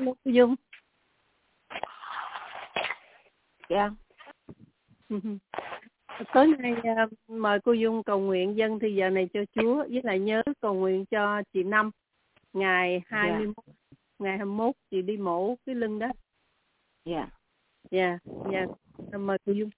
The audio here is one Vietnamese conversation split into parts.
Hello cô Dung. Dạ. Tối nay mời cô Dung cầu nguyện dâng thì giờ này cho Chúa, với lại nhớ cầu nguyện cho chị Năm ngày 21, ngày 21 chị đi mổ cái lưng đó. Dạ. Dạ. Mời cô Dung.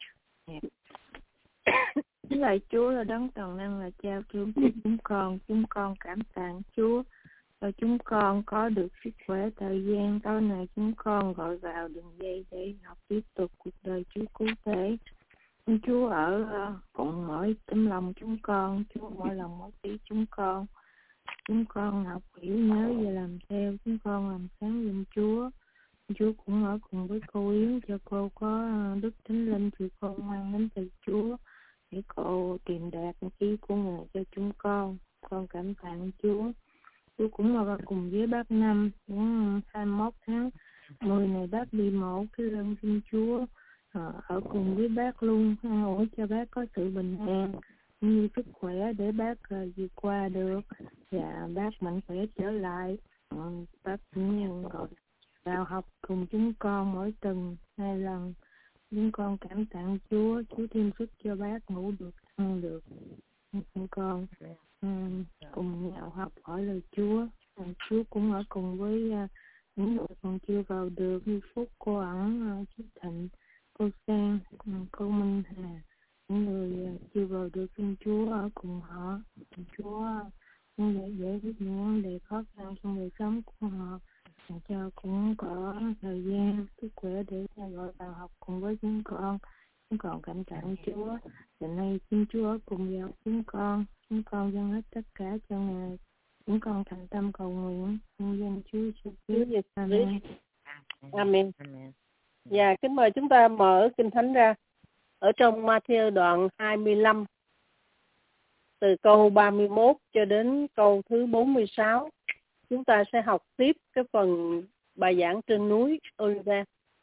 Lạy Chúa là đấng toàn năng, là Cha thương của chúng con cảm tạ Chúa và chúng con có được sức khỏe. Thời gian tối nay chúng con gọi vào đường dây để học tiếp tục cuộc đời Chúa cứu thế. Chúa ở cùng mỗi tấm lòng chúng con, Chúa mỗi lòng mỗi tí chúng con học hiểu nhớ và làm theo, chúng con làm sáng giùm Chúa. Chúa cũng ở cùng với cô Yến, cho cô có đức thánh linh thì con mang đến từ Chúa để cô tìm đạt ý của Ngài cho chúng con cảm tạ Chúa. Chúa cũng ở cùng với bác Năm những 21 tháng 10 này bác đi mổ cái lưng, xin Chúa ở cùng với bác luôn, ủi cho bác có sự bình an như sức khỏe để bác vượt qua được và bác mạnh khỏe trở lại. Bác cũng gọi vào học cùng chúng con mỗi tuần 2 lần. Chúng con cảm tạ Chúa thêm sức cho bác ngủ được, ăn được. Chúng con cùng nhau học hỏi lời Chúa. Chúa cũng ở cùng với những người còn chưa vào được như Phúc, cô Ẩn, chú Thịnh, cô Sang, cô Minh Hà. Những người chưa vào được, xin Chúa ở cùng họ. Chúa giải quyết những vấn đề khó khăn trong đời sống của họ, cho cũng có thời gian sức khỏe để gọi vào học cùng với chúng con cảm tạ Chúa. Giờ nay xin Chúa cùng vào chúng con dâng hết tất cả cho Ngài. Chúng con thành tâm cầu nguyện nhân danh Chúa Giêsu. Amen. Amen. Dạ, kính mời chúng ta mở Kinh Thánh ra ở trong Ma-thi-ơ đoạn 25 từ câu 31 cho đến câu thứ 46. Chúng ta sẽ học tiếp cái phần bài giảng trên núi Olivet.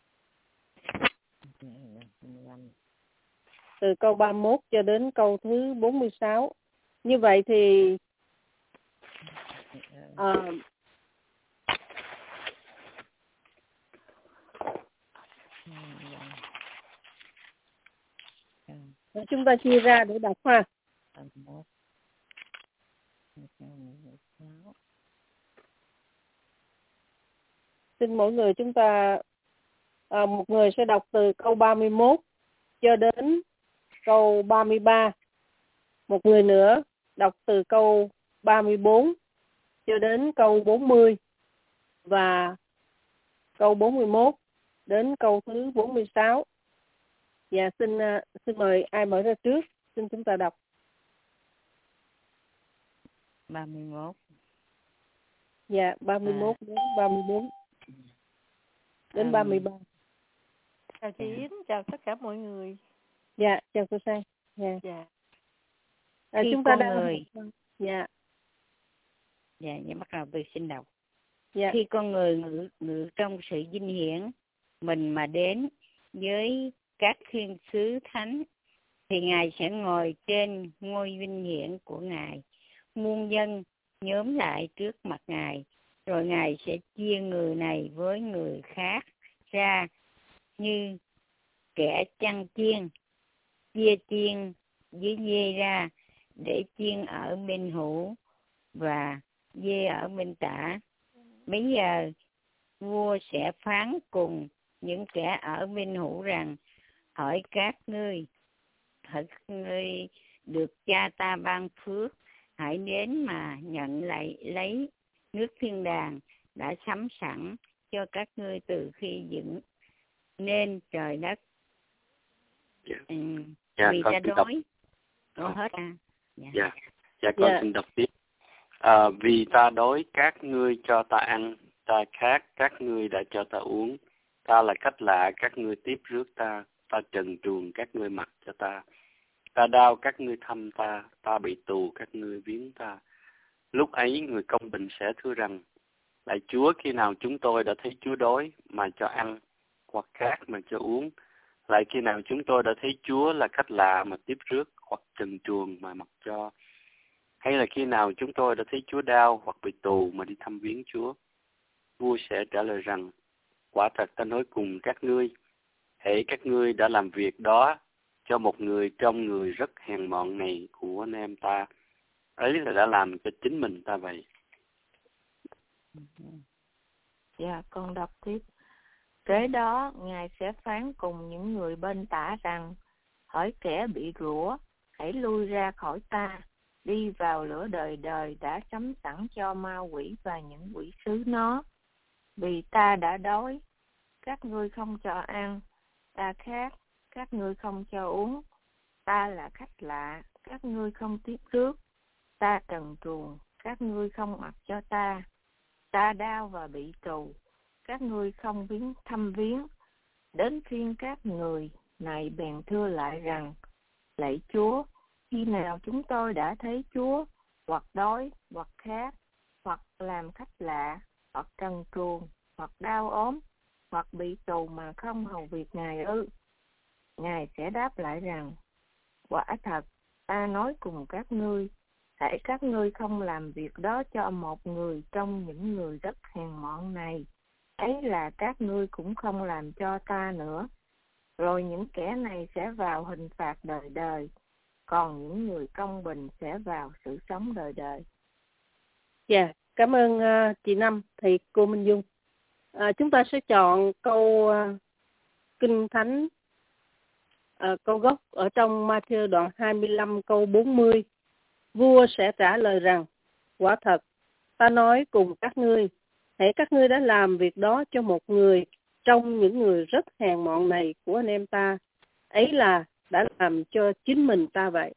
Từ câu 31 cho đến câu thứ 46. Như vậy thì chúng ta chia ra để đọc ha. Xin mỗi người chúng ta một người sẽ đọc từ câu 31 cho đến câu 33. Một người nữa đọc từ câu 34 cho đến câu 40 và câu 41 đến câu thứ 46. Và xin mời ai mở ra trước, xin chúng ta đọc. 31. Dạ, 31 đến 34 đến 33. Chào chị Yến, chào tất cả mọi người. Dạ, chào cô Sang. Dạ. Chúng ta đang người. Dạ. Dạ, bắt đầu tôi xin đọc. Dạ. Khi con người ngự trong sự vinh hiển mình mà đến với các thiên sứ thánh, thì Ngài sẽ ngồi trên ngôi vinh hiển của Ngài. Muôn dân nhóm lại trước mặt Ngài, rồi Ngài sẽ chia người này với người khác ra như kẻ chăn chiên, chia chiên với dê ra, để chiên ở bên hữu và dê ở bên tả. Bây giờ vua sẽ phán cùng những kẻ ở bên hữu rằng: hỡi các ngươi được cha ta ban phước, hãy đến mà nhận lại lấy nước thiên đàng đã sắm sẵn cho các ngươi từ khi dựng nên trời đất. Vì ta đói. Hết à? Dạ, con xin đọc tiếp. Vì ta đói các ngươi cho ta ăn, ta khát các ngươi đã cho ta uống. Ta là cách lạ các ngươi tiếp rước ta, ta trần truồng các ngươi mặc cho ta. Ta đau các ngươi thăm ta, ta bị tù các ngươi viếng ta. Lúc ấy người công bình sẽ thưa rằng: lạy Chúa, khi nào chúng tôi đã thấy Chúa đói mà cho ăn, hoặc khát mà cho uống? Lại khi nào chúng tôi đã thấy Chúa là khách lạ mà tiếp rước, hoặc trần truồng mà mặc cho? Hay là khi nào chúng tôi đã thấy Chúa đau hoặc bị tù mà đi thăm viếng Chúa? Vua sẽ trả lời rằng, quả thật ta nói cùng các ngươi, hễ các ngươi đã làm việc đó cho một người trong người rất hèn mọn này của anh em ta, ấy là đã làm cho chính mình ta vậy. Dạ, con đọc tiếp. Kế đó, Ngài sẽ phán cùng những người bên tả rằng, hỡi kẻ bị rủa, hãy lui ra khỏi ta, đi vào lửa đời đời đã sắm sẵn cho ma quỷ và những quỷ sứ nó. Vì ta đã đói, các ngươi không cho ăn, ta khát, các ngươi không cho uống, ta là khách lạ, các ngươi không tiếp rước, ta trần truồng, các ngươi không mặc cho ta, ta đau và bị tù, các ngươi không thăm viếng. Đến phiên các người này bèn thưa lại rằng, lạy Chúa, khi nào chúng tôi đã thấy Chúa, hoặc đói, hoặc khát, hoặc làm khách lạ, hoặc trần truồng, hoặc đau ốm, hoặc bị tù mà không hầu việc Ngài ư? Ngài sẽ đáp lại rằng, quả thật, ta nói cùng các ngươi, hễ các ngươi không làm việc đó cho một người trong những người rất hèn mọn này, ấy là các ngươi cũng không làm cho ta nữa. Rồi những kẻ này sẽ vào hình phạt đời đời, còn những người công bình sẽ vào sự sống đời đời. Dạ, cảm ơn chị Năm, thầy cô Minh Dung. Chúng ta sẽ chọn câu Kinh Thánh, câu gốc ở trong Ma-thi-ơ đoạn 25 câu 40. Vua sẽ trả lời rằng, quả thật, ta nói cùng các ngươi, hễ các ngươi đã làm việc đó cho một người trong những người rất hèn mọn này của anh em ta, ấy là đã làm cho chính mình ta vậy.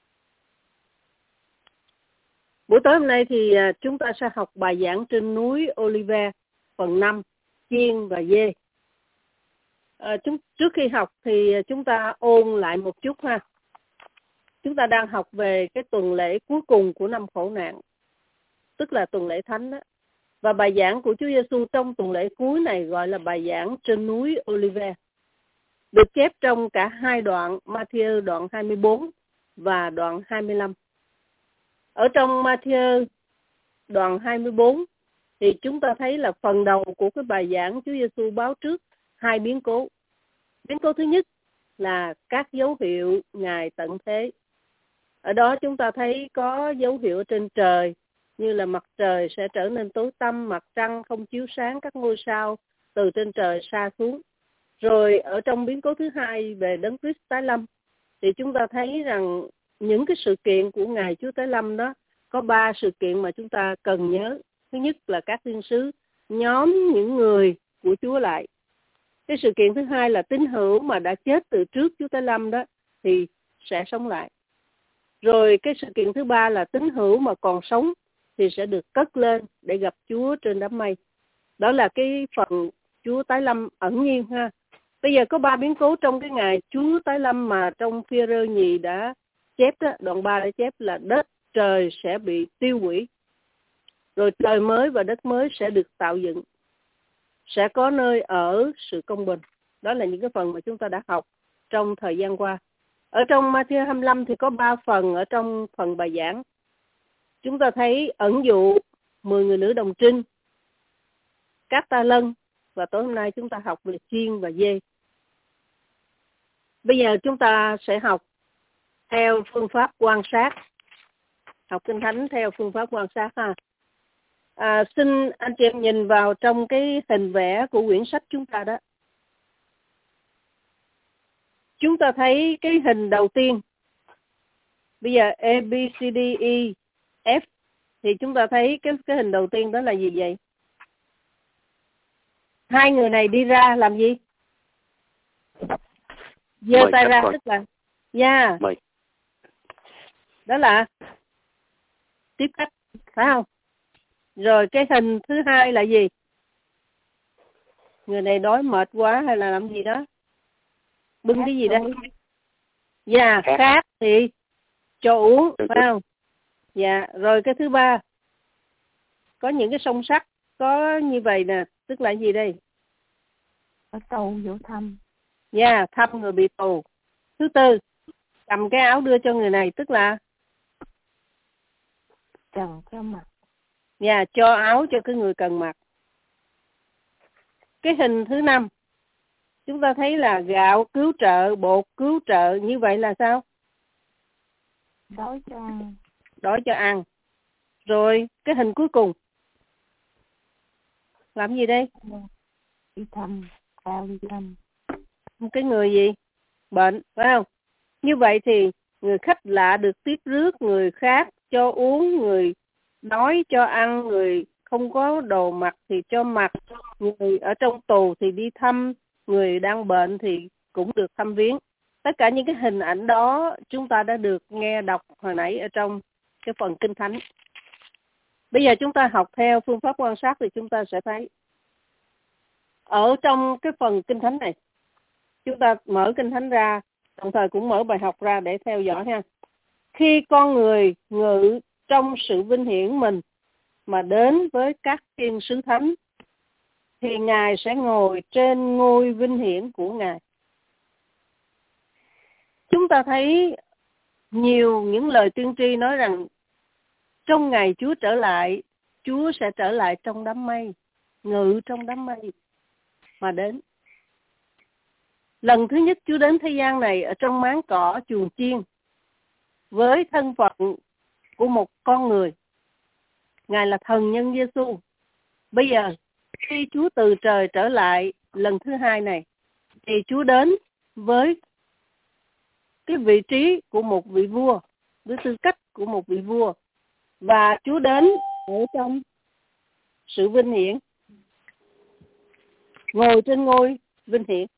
Buổi tối hôm nay thì chúng ta sẽ học bài giảng trên núi Olive phần 5, chiên và dê. Trước khi học thì chúng ta ôn lại một chút ha. Chúng ta đang học về cái tuần lễ cuối cùng của năm khổ nạn, tức là tuần lễ thánh đó. Và bài giảng của Chúa Giêsu trong tuần lễ cuối này gọi là bài giảng trên núi Olive, được chép trong cả hai đoạn, Ma-thi-ơ đoạn 24 và đoạn 25. Ở trong Ma-thi-ơ đoạn 24 thì chúng ta thấy là phần đầu của cái bài giảng Chúa Giêsu báo trước hai biến cố. Biến cố thứ nhất là các dấu hiệu Ngài tận thế. Ở đó chúng ta thấy có dấu hiệu ở trên trời, như là mặt trời sẽ trở nên tối tăm, mặt trăng không chiếu sáng, các ngôi sao từ trên trời sa xuống. Rồi ở trong biến cố thứ hai về Đấng Christ tái lâm, thì chúng ta thấy rằng những cái sự kiện của Ngài Chúa tái lâm đó, có 3 sự kiện mà chúng ta cần nhớ. Thứ nhất là các thiên sứ nhóm những người của Chúa lại. Cái sự kiện thứ hai là tín hữu mà đã chết từ trước Chúa tái lâm đó thì sẽ sống lại. Rồi cái sự kiện thứ ba là tín hữu mà còn sống thì sẽ được cất lên để gặp Chúa trên đám mây. Đó là cái phần Chúa tái lâm ẩn nhiên ha. Bây giờ có 3 biến cố trong cái ngày Chúa tái lâm mà trong Phi-e-rơ nhì đã chép đó, đoạn 3 đã chép là đất trời sẽ bị tiêu hủy. Rồi trời mới và đất mới sẽ được tạo dựng. Sẽ có nơi ở sự công bình. Đó là những cái phần mà chúng ta đã học trong thời gian qua. Ở trong Ma-thi-ơ 25 thì có 3 phần ở trong phần bài giảng. Chúng ta thấy ẩn dụ 10 người nữ đồng trinh, các ta lân, và tối hôm nay chúng ta học về chiên và dê. Bây giờ chúng ta sẽ học theo phương pháp quan sát. Học Kinh Thánh theo phương pháp quan sát ha. Xin anh chị em nhìn vào trong cái hình vẽ của quyển sách chúng ta đó. Chúng ta thấy cái hình đầu tiên. Bây giờ A, B, C, D, E, F. Thì chúng ta thấy cái hình đầu tiên đó là gì vậy? Hai người này đi ra làm gì? Giơ tay ra tức là đó là tiếp khách, phải không? Rồi cái hình thứ hai là gì? Người này đói mệt quá hay là làm gì đó? Bưng cái gì đây? Khát thì cho uống, phải không? Rồi cái thứ ba, có những cái song sắt có như vậy nè, tức là gì đây? Ở tù vô thăm. Thăm người bị tù. Thứ tư, cầm cái áo đưa cho người này, tức là trần cho mặc. Cho áo cho cái người cần mặc. cái hình thứ 5, chúng ta thấy là gạo cứu trợ, bột cứu trợ, như vậy là sao? Đói cho ăn. Đói cho ăn. Rồi cái hình cuối cùng làm gì đây? Đi thăm, vào đi thăm. Cái người gì? Bệnh, phải không? Như vậy thì người khách lạ được tiếp rước, người khác cho uống, người đói cho ăn, người không có đồ mặc thì cho mặc, người ở trong tù thì đi thăm, người đang bệnh thì cũng được thăm viếng. Tất cả những cái hình ảnh đó chúng ta đã được nghe đọc hồi nãy ở trong cái phần Kinh Thánh. Bây giờ chúng ta học theo phương pháp quan sát thì chúng ta sẽ thấy ở trong cái phần Kinh Thánh này, chúng ta mở Kinh Thánh ra, đồng thời cũng mở bài học ra để theo dõi ha. Khi con người ngự trong sự vinh hiển mình mà đến với các thiên sứ thánh, thì Ngài sẽ ngồi trên ngôi vinh hiển của Ngài. Chúng ta thấy nhiều những lời tiên tri nói rằng trong ngày Chúa trở lại, Chúa sẽ trở lại trong đám mây, ngự trong đám mây mà đến. Lần thứ nhất Chúa đến thế gian này ở trong máng cỏ chuồng chiên với thân phận của một con người. Ngài là thần nhân Giêsu. Bây giờ khi Chúa từ trời trở lại lần thứ 2 này thì Chúa đến với cái vị trí của một vị vua, với tư cách của một vị vua, và Chúa đến ở trong sự vinh hiển, ngồi trên ngôi vinh hiển.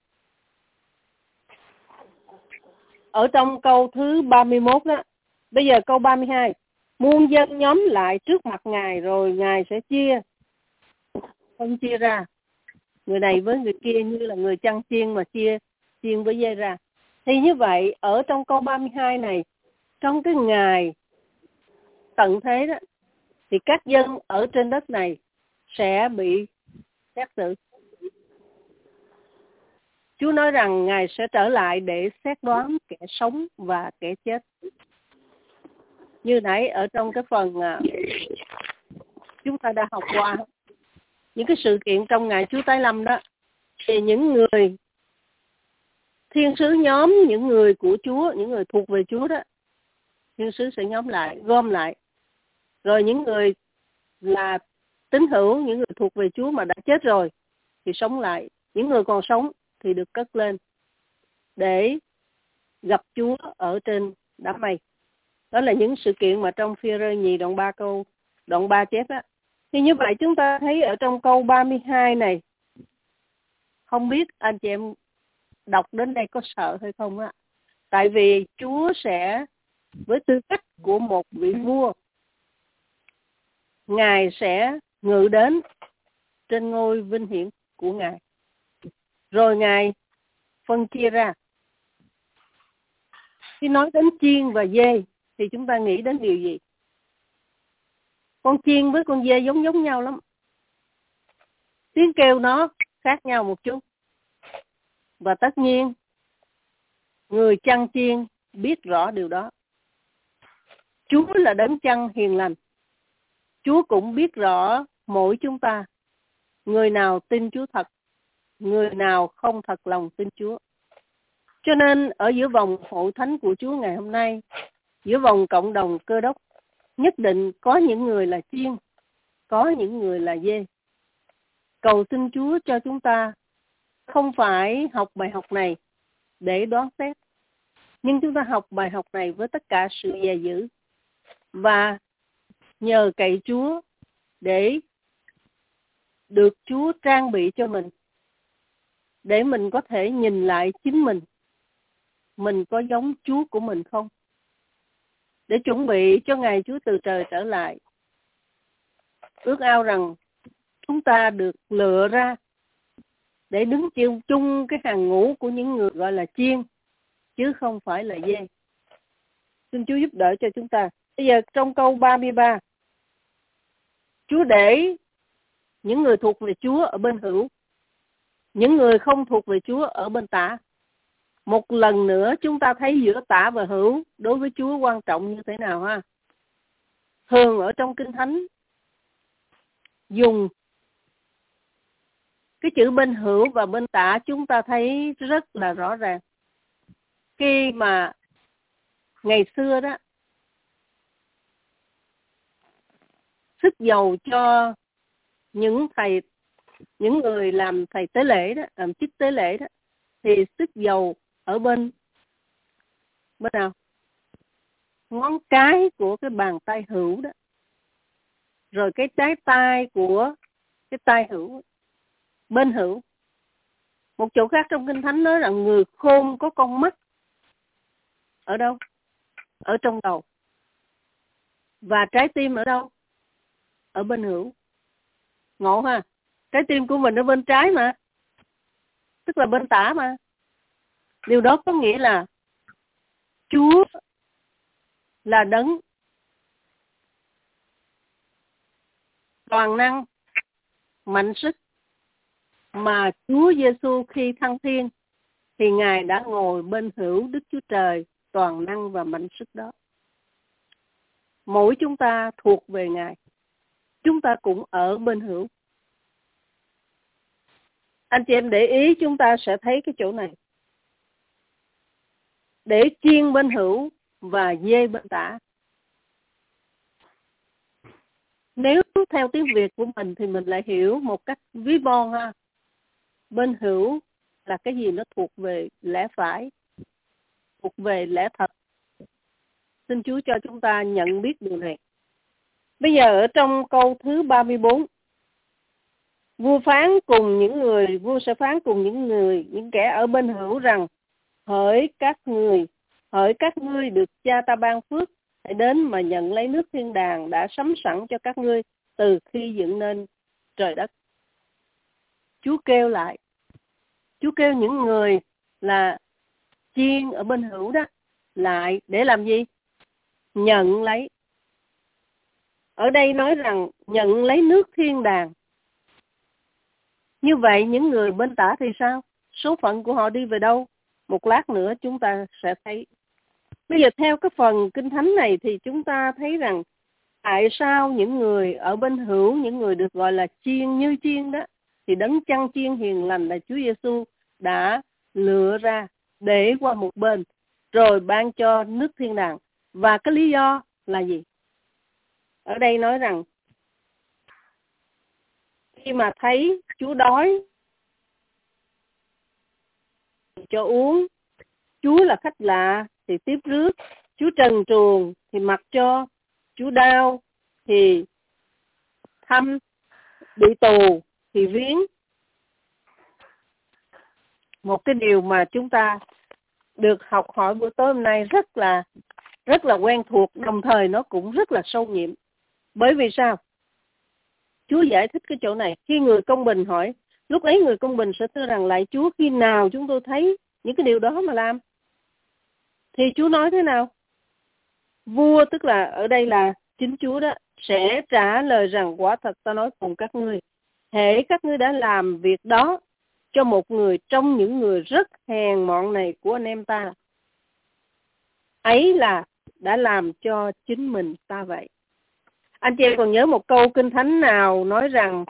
Ở trong câu thứ 31 đó, bây giờ câu 32, muôn dân nhóm lại trước mặt Ngài, rồi Ngài sẽ phân chia ra người này với người kia, như là người chăn chiên mà chia chiên với dây ra. Thì như vậy ở trong câu 32 này, trong cái ngày tận thế đó, thì các dân ở trên đất này sẽ bị xét xử. Chúa nói rằng Ngài sẽ trở lại để xét đoán kẻ sống và kẻ chết. Như nãy ở trong cái phần chúng ta đã học qua những cái sự kiện trong ngày Chúa tái lâm đó, thì những người thiên sứ nhóm, những người của Chúa, những người thuộc về Chúa đó, thiên sứ sẽ gom lại. Rồi những người là tín hữu, những người thuộc về Chúa mà đã chết rồi thì sống lại. Những người còn sống thì được cất lên để gặp Chúa ở trên đám mây. Đó là những sự kiện mà trong Phi-e-rơ nhì đoạn 3 chép á. Thì như vậy chúng ta thấy ở trong câu 32 này, không biết anh chị em đọc đến đây có sợ hay không á. Tại vì Chúa sẽ với tư cách của một vị vua, Ngài sẽ ngự đến trên ngôi vinh hiển của Ngài. Rồi Ngài phân chia ra. Khi nói đến chiên và dê thì chúng ta nghĩ đến điều gì? Con chiên với con dê giống nhau lắm. Tiếng kêu nó khác nhau một chút. Và tất nhiên, người chăn chiên biết rõ điều đó. Chúa là đấng chăn hiền lành. Chúa cũng biết rõ mỗi chúng ta, người nào tin Chúa thật, người nào không thật lòng tin Chúa. Cho nên ở giữa vòng hội thánh của Chúa ngày hôm nay, giữa vòng cộng đồng Cơ Đốc, nhất định có những người là chiên, có những người là dê. Cầu xin Chúa cho chúng ta không phải học bài học này để đoán xét, nhưng chúng ta học bài học này với tất cả sự dè dữ và nhờ cậy Chúa để được Chúa trang bị cho mình, để mình có thể nhìn lại chính mình có giống Chúa của mình không, để chuẩn bị cho ngày Chúa từ trời trở lại. Ước ao rằng chúng ta được lựa ra để đứng chung cái hàng ngũ của những người gọi là chiên, chứ không phải là dê. Xin Chúa giúp đỡ cho chúng ta. Bây giờ trong câu 33, Chúa để những người thuộc về Chúa ở bên hữu, những người không thuộc về Chúa ở bên tả. Một lần nữa chúng ta thấy giữa tả và hữu đối với Chúa quan trọng như thế nào ha. Thường ở trong Kinh Thánh dùng Cái chữ bên hữu và bên tả chúng ta thấy rất là rõ ràng. Khi mà ngày xưa đó, sức dầu cho những người làm thầy tế lễ đó, làm chức tế lễ đó, thì sức dầu ở bên nào? Ngón cái của cái bàn tay hữu đó. Rồi cái trái tay của cái tay hữu, bên hữu. Một chỗ khác trong Kinh Thánh nói rằng người khôn có con mắt. Ở đâu? Ở trong đầu. Và trái tim ở đâu? Ở bên hữu. Ngộ ha. Trái tim của mình ở bên trái mà. Tức là bên tả mà. Điều đó có nghĩa là Chúa là đấng toàn năng, mạnh sức, mà Chúa Giêsu khi thăng thiên thì Ngài đã ngồi bên hữu Đức Chúa Trời toàn năng và mạnh sức đó. Mỗi chúng ta thuộc về Ngài. Chúng ta cũng ở bên hữu. Anh chị em để ý chúng ta sẽ thấy cái chỗ này. Để chiên bên hữu và dê bên tả. Nếu theo tiếng Việt của mình thì mình lại hiểu một cách ví von ha. Bên hữu là cái gì nó thuộc về lẽ phải, thuộc về lẽ thật. Xin Chúa cho chúng ta nhận biết điều này. Bây giờ ở trong câu thứ 34, vua sẽ phán cùng những kẻ ở bên hữu rằng: hỡi các ngươi được Cha ta ban phước, hãy đến mà nhận lấy nước thiên đàng đã sắm sẵn cho các ngươi từ khi dựng nên trời đất. Chúa kêu lại. Chúa kêu những người là chiên ở bên hữu đó lại để làm gì? Nhận lấy. Ở đây nói rằng nhận lấy nước thiên đàng. Như vậy những người bên tả thì sao? Số phận của họ đi về đâu? Một lát nữa chúng ta sẽ thấy. Bây giờ theo cái phần Kinh Thánh này thì chúng ta thấy rằng tại sao những người ở bên hữu, những người được gọi là chiên như chiên đó, thì đấng chăn chiên hiền lành là Chúa Giêsu đã lựa ra để qua một bên rồi ban cho nước thiên đàng. Và cái lý do là gì? Ở đây nói rằng khi mà thấy Chúa đói cho uống, Chúa là khách lạ thì tiếp rước, Chúa trần truồng thì mặc cho, Chúa đau thì thăm, bị tù thì viếng. Một cái điều mà chúng ta được học hỏi buổi tối hôm nay rất là quen thuộc, đồng thời nó cũng rất là sâu nhiệm. Bởi vì sao? Chúa giải thích cái chỗ này. Khi người công bình hỏi, lúc ấy người công bình sẽ thưa rằng: lạy Chúa, khi nào chúng tôi thấy những cái điều đó mà làm? Thì Chúa nói thế nào? Vua, tức là ở đây là chính Chúa đó, sẽ trả lời rằng: quả thật ta nói cùng các ngươi, hễ các ngươi đã làm việc đó cho một người trong những người rất hèn mọn này của anh em ta, ấy là đã làm cho chính mình ta vậy. Anh chị em còn nhớ một câu Kinh Thánh nào nói rằng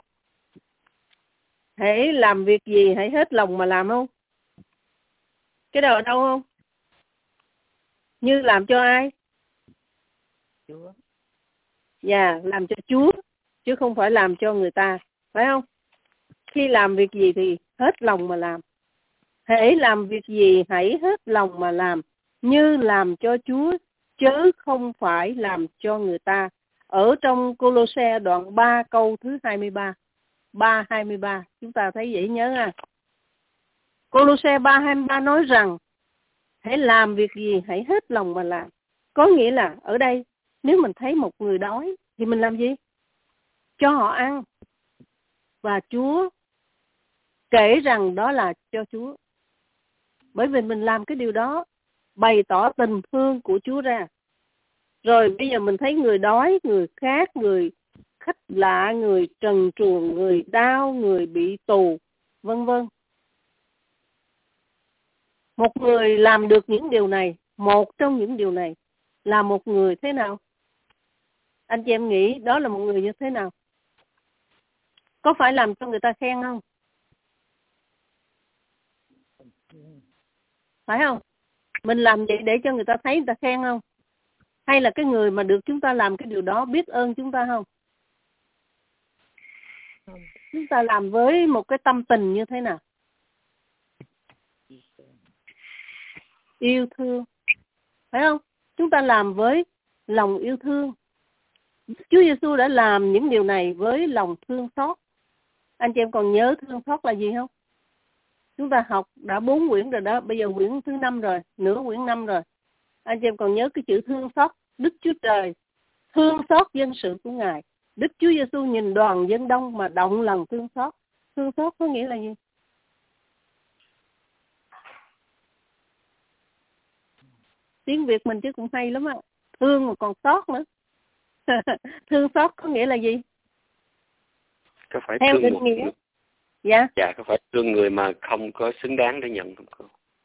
hãy làm việc gì hãy hết lòng mà làm không? Cái đó ở đâu không? Như làm cho ai? Chúa. Dạ, làm cho Chúa, chứ không phải làm cho người ta, phải không? Khi làm việc gì thì hết lòng mà làm. Hãy làm việc gì hãy hết lòng mà làm, như làm cho Chúa, chớ không phải làm cho người ta. Ở trong Cô-lô-se đoạn 3 câu thứ 23. 3:23, chúng ta thấy dễ nhớ ha. Cô-lô-se 3:23 nói rằng hãy làm việc gì hãy hết lòng mà làm. Có nghĩa là ở đây nếu mình thấy một người đói thì mình làm gì? Cho họ ăn. Và Chúa kể rằng đó là cho Chúa. Bởi vì mình làm cái điều đó bày tỏ tình thương của Chúa ra. Rồi bây giờ mình thấy người đói, người khác, người khách lạ, người trần truồng, người đau, người bị tù, vân vân. Một người làm được những điều này, một trong những điều này là một người thế nào? Anh chị em nghĩ đó là một người như thế nào? Có phải làm cho người ta khen không? phải không? Mình làm vậy để cho người ta thấy, người ta khen không? Hay là cái người mà được chúng ta làm cái điều đó biết ơn chúng ta không? Chúng ta làm với một cái tâm tình như thế nào? Yêu thương, phải không? Chúng ta làm với lòng yêu thương. Chúa Giêsu đã làm những điều này với lòng thương xót. Anh chị em còn nhớ thương xót là gì không? Chúng ta học đã 4 quyển rồi đó, bây giờ quyển thứ 5 rồi, nửa quyển 5 rồi. Anh chị em còn nhớ cái chữ thương xót? Đức Chúa Trời thương xót dân sự của Ngài. Đức Chúa Giêsu nhìn đoàn dân đông mà động lòng thương xót. Thương xót có nghĩa là gì? Tiếng Việt mình chứ cũng hay lắm ạ. Thương mà còn xót nữa. Thương xót có nghĩa là gì? Có phải theo thương định một nghĩa? người? Dạ. Dạ, có phải thương người mà không có xứng đáng để nhận không cô?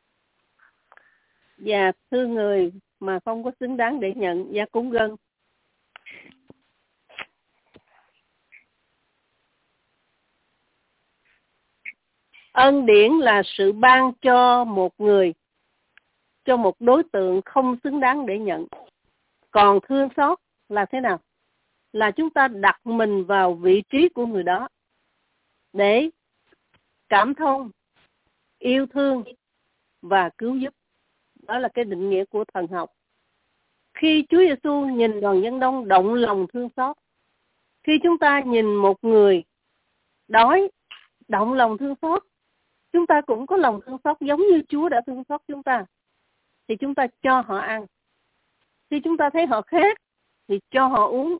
Dạ, thương người mà không có xứng đáng để nhận. Dạ, cũng gần. Ân điển là sự ban cho một người, cho một đối tượng không xứng đáng để nhận. Còn thương xót là thế nào? Là chúng ta đặt mình vào vị trí của người đó để cảm thông, yêu thương và cứu giúp. Đó là cái định nghĩa của thần học. Khi Chúa Giêsu nhìn đoàn dân đông động lòng thương xót, khi chúng ta nhìn một người đói động lòng thương xót, chúng ta cũng có lòng thương xót giống như Chúa đã thương xót chúng ta, thì chúng ta cho họ ăn. Khi chúng ta thấy họ khát thì cho họ uống.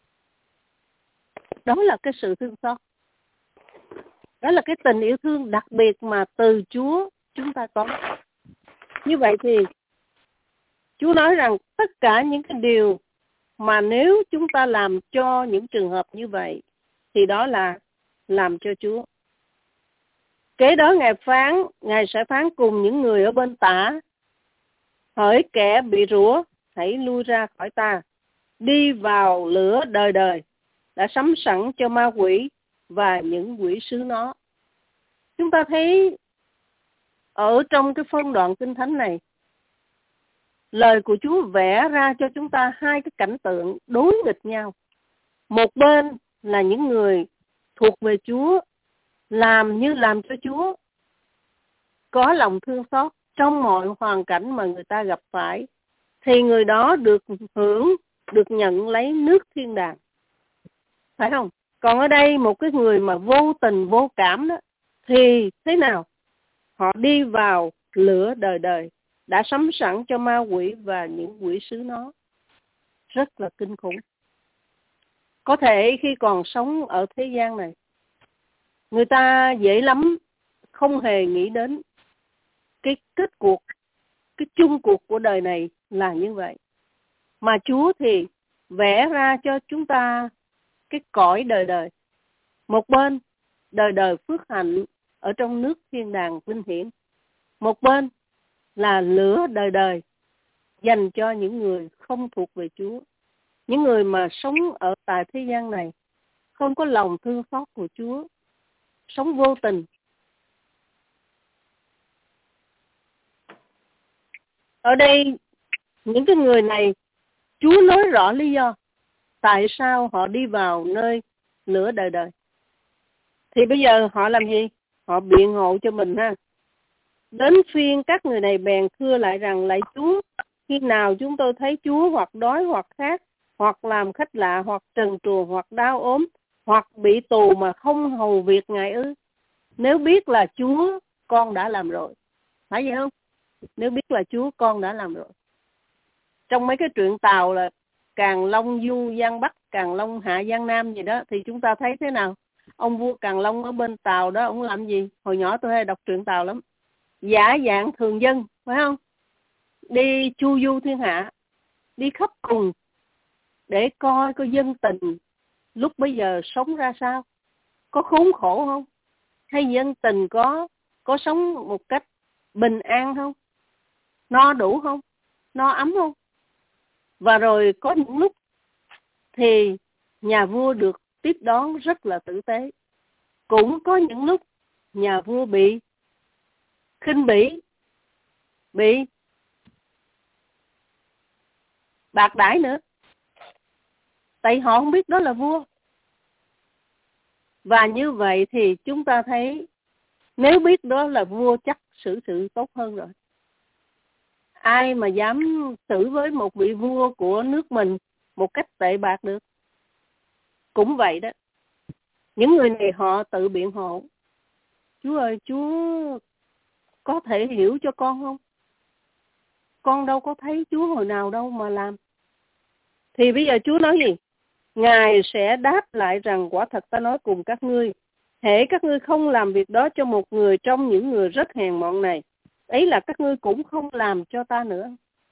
Đó là cái sự thương xót. Đó là cái tình yêu thương đặc biệt mà từ Chúa chúng ta có. Như vậy thì Chúa nói rằng tất cả những cái điều mà nếu chúng ta làm cho những trường hợp như vậy thì đó là làm cho Chúa. Kế đó Ngài sẽ phán cùng những người ở bên tả: hỡi kẻ bị rủa, hãy lui ra khỏi ta, đi vào lửa đời đời, đã sắm sẵn cho ma quỷ và những quỷ sứ nó. Chúng ta thấy ở trong cái phân đoạn Kinh Thánh này, lời của Chúa vẽ ra cho chúng ta hai cái cảnh tượng đối nghịch nhau. Một bên là những người thuộc về Chúa, làm cho Chúa, có lòng thương xót trong mọi hoàn cảnh mà người ta gặp phải, thì người đó được nhận lấy nước thiên đàng. Phải không? Còn ở đây một cái người mà vô tình vô cảm đó, thì thế nào? Họ đi vào lửa đời đời, đã sắm sẵn cho ma quỷ và những quỷ sứ nó. Rất là kinh khủng. Có thể khi còn sống ở thế gian này, người ta dễ lắm không hề nghĩ đến cái kết cuộc, cái chung cuộc của đời này là như vậy. Mà Chúa thì vẽ ra cho chúng ta cái cõi đời đời. Một bên đời đời phước hạnh ở trong nước thiên đàng vinh hiển. Một bên là lửa đời đời dành cho những người không thuộc về Chúa. Những người mà sống ở tại thế gian này không có lòng thương xót của Chúa, sống vô tình. Ở đây những cái người này, Chúa nói rõ lý do tại sao họ đi vào nơi lửa đời đời. Thì bây giờ họ làm gì? Họ biện hộ cho mình ha. Đến phiên các người này bèn thưa lại rằng: lạy Chúa, khi nào chúng tôi thấy Chúa hoặc đói hoặc khát, hoặc làm khách lạ, hoặc trần truồng, hoặc đau ốm, hoặc bị tù mà không hầu việc Ngài ư? Nếu biết là Chúa, con đã làm rồi. Phải vậy không? Nếu biết là Chúa, con đã làm rồi. Trong mấy cái truyện Tàu là Càn Long du Giang Bắc, Càn Long hạ Giang Nam gì đó, thì chúng ta thấy thế nào? Ông vua Càn Long ở bên Tàu đó, ông làm gì? Hồi nhỏ tôi hay đọc truyện Tàu lắm. Giả dạng thường dân, phải không? Đi chu du thiên hạ, đi khắp cùng để coi dân tình lúc bây giờ sống ra sao, có khốn khổ không, hay dân tình có sống một cách bình an không, no đủ không, no ấm không. Và rồi có những lúc thì nhà vua được tiếp đón rất là tử tế, cũng có những lúc nhà vua bị khinh bỉ, bị bạc đãi nữa. Tại họ không biết đó là vua. Và như vậy thì chúng ta thấy nếu biết đó là vua chắc xử sự tốt hơn rồi. Ai mà dám xử với một vị vua của nước mình một cách tệ bạc được. Cũng vậy đó. Những người này họ tự biện hộ. Chúa ơi, Chúa có thể hiểu cho con không? Con đâu có thấy Chúa hồi nào đâu mà làm. Thì bây giờ Chúa nói gì? Ngài sẽ đáp lại rằng quả thật ta nói cùng các ngươi, hễ các ngươi không làm việc đó cho một người trong những người rất hèn mọn này, ấy là các ngươi cũng không làm cho ta nữa.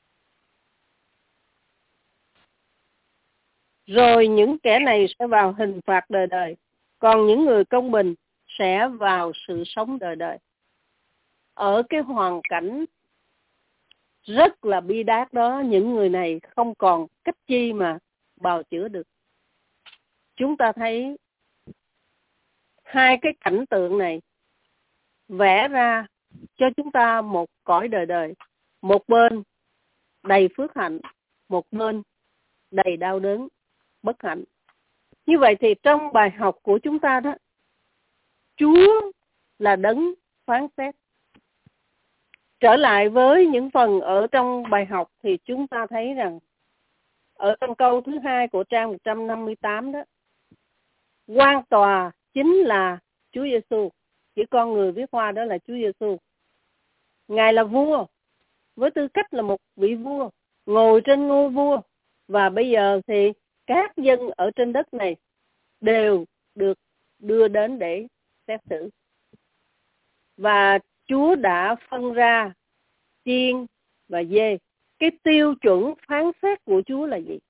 Rồi những kẻ này sẽ vào hình phạt đời đời, còn những người công bình sẽ vào sự sống đời đời. Ở cái hoàn cảnh rất là bi đát đó, những người này không còn cách chi mà bào chữa được. Chúng ta thấy hai cái cảnh tượng này vẽ ra cho chúng ta một cõi đời đời. Một bên đầy phước hạnh, một bên đầy đau đớn, bất hạnh. Như vậy thì trong bài học của chúng ta đó, Chúa là đấng phán xét. Trở lại với những phần ở trong bài học thì chúng ta thấy rằng ở trong câu thứ 2 của trang 158 đó, quan tòa chính là Chúa Giêsu, chỉ con người viết hoa đó là Chúa Giêsu. Ngài là vua, với tư cách là một vị vua, ngồi trên ngôi vua. Và bây giờ thì các dân ở trên đất này đều được đưa đến để xét xử. Và Chúa đã phân ra chiên và dê. Cái tiêu chuẩn phán xét của Chúa là gì?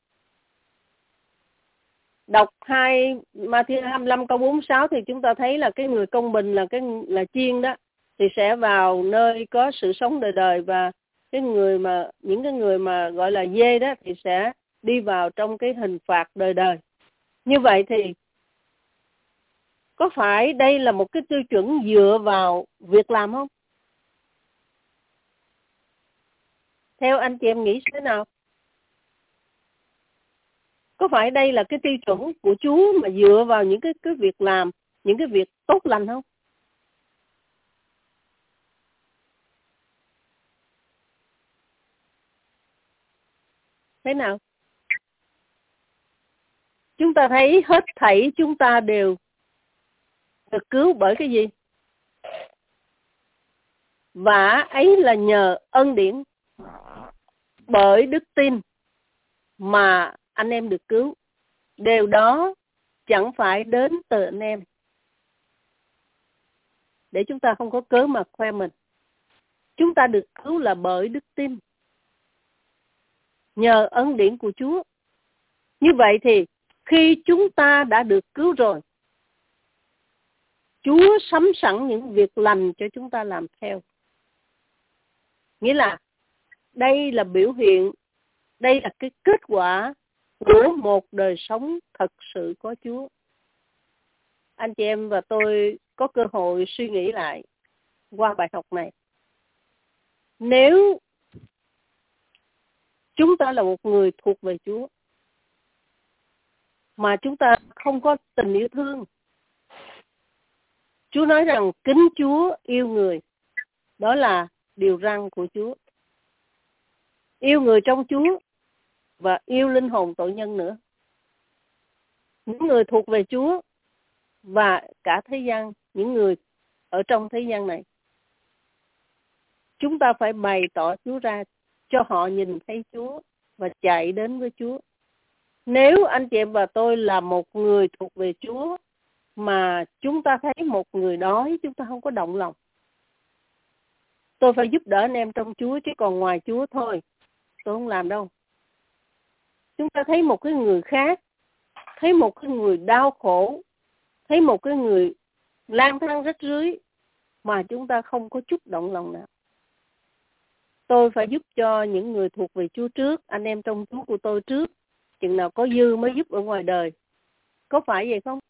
Đọc Matthew 25 câu 46 thì chúng ta thấy là cái người công bình là chiên đó thì sẽ vào nơi có sự sống đời đời, và những cái người mà gọi là dê đó thì sẽ đi vào trong cái hình phạt đời đời. Như vậy thì có phải đây là một cái tiêu chuẩn dựa vào việc làm không? Theo anh chị em nghĩ thế nào? Có phải đây là cái tiêu chuẩn của Chúa mà dựa vào những cái việc làm, những cái việc tốt lành không? Thế nào? Chúng ta thấy hết thảy chúng ta đều được cứu bởi cái gì? Và ấy là nhờ ân điển, bởi đức tin mà anh em được cứu. Điều đó chẳng phải đến từ anh em, để chúng ta không có cớ mà khoe mình. Chúng ta được cứu là bởi đức tin, nhờ ân điển của Chúa. Như vậy thì khi chúng ta đã được cứu rồi, Chúa sắm sẵn những việc lành cho chúng ta làm theo. Nghĩa là đây là biểu hiện, đây là cái kết quả của một đời sống thật sự có Chúa. Anh chị em và tôi có cơ hội suy nghĩ lại qua bài học này. Nếu chúng ta là một người thuộc về Chúa, mà chúng ta không có tình yêu thương, Chúa nói rằng kính Chúa yêu người, đó là điều răn của Chúa. Yêu người trong Chúa và yêu linh hồn tội nhân nữa. Những người thuộc về Chúa và cả thế gian, những người ở trong thế gian này, chúng ta phải bày tỏ Chúa ra cho họ nhìn thấy Chúa và chạy đến với Chúa. Nếu anh chị em và tôi là một người thuộc về Chúa mà chúng ta thấy một người đói, chúng ta không có động lòng. Tôi phải giúp đỡ anh em trong Chúa, chứ còn ngoài Chúa thôi tôi không làm đâu. Chúng ta thấy một cái người khác, thấy một cái người đau khổ, thấy một cái người lang thang rách rưới mà chúng ta không có chút động lòng nào. Tôi phải giúp cho những người thuộc về Chúa trước, anh em trong Chúa của tôi trước, chừng nào có dư mới giúp ở ngoài đời. Có phải vậy không?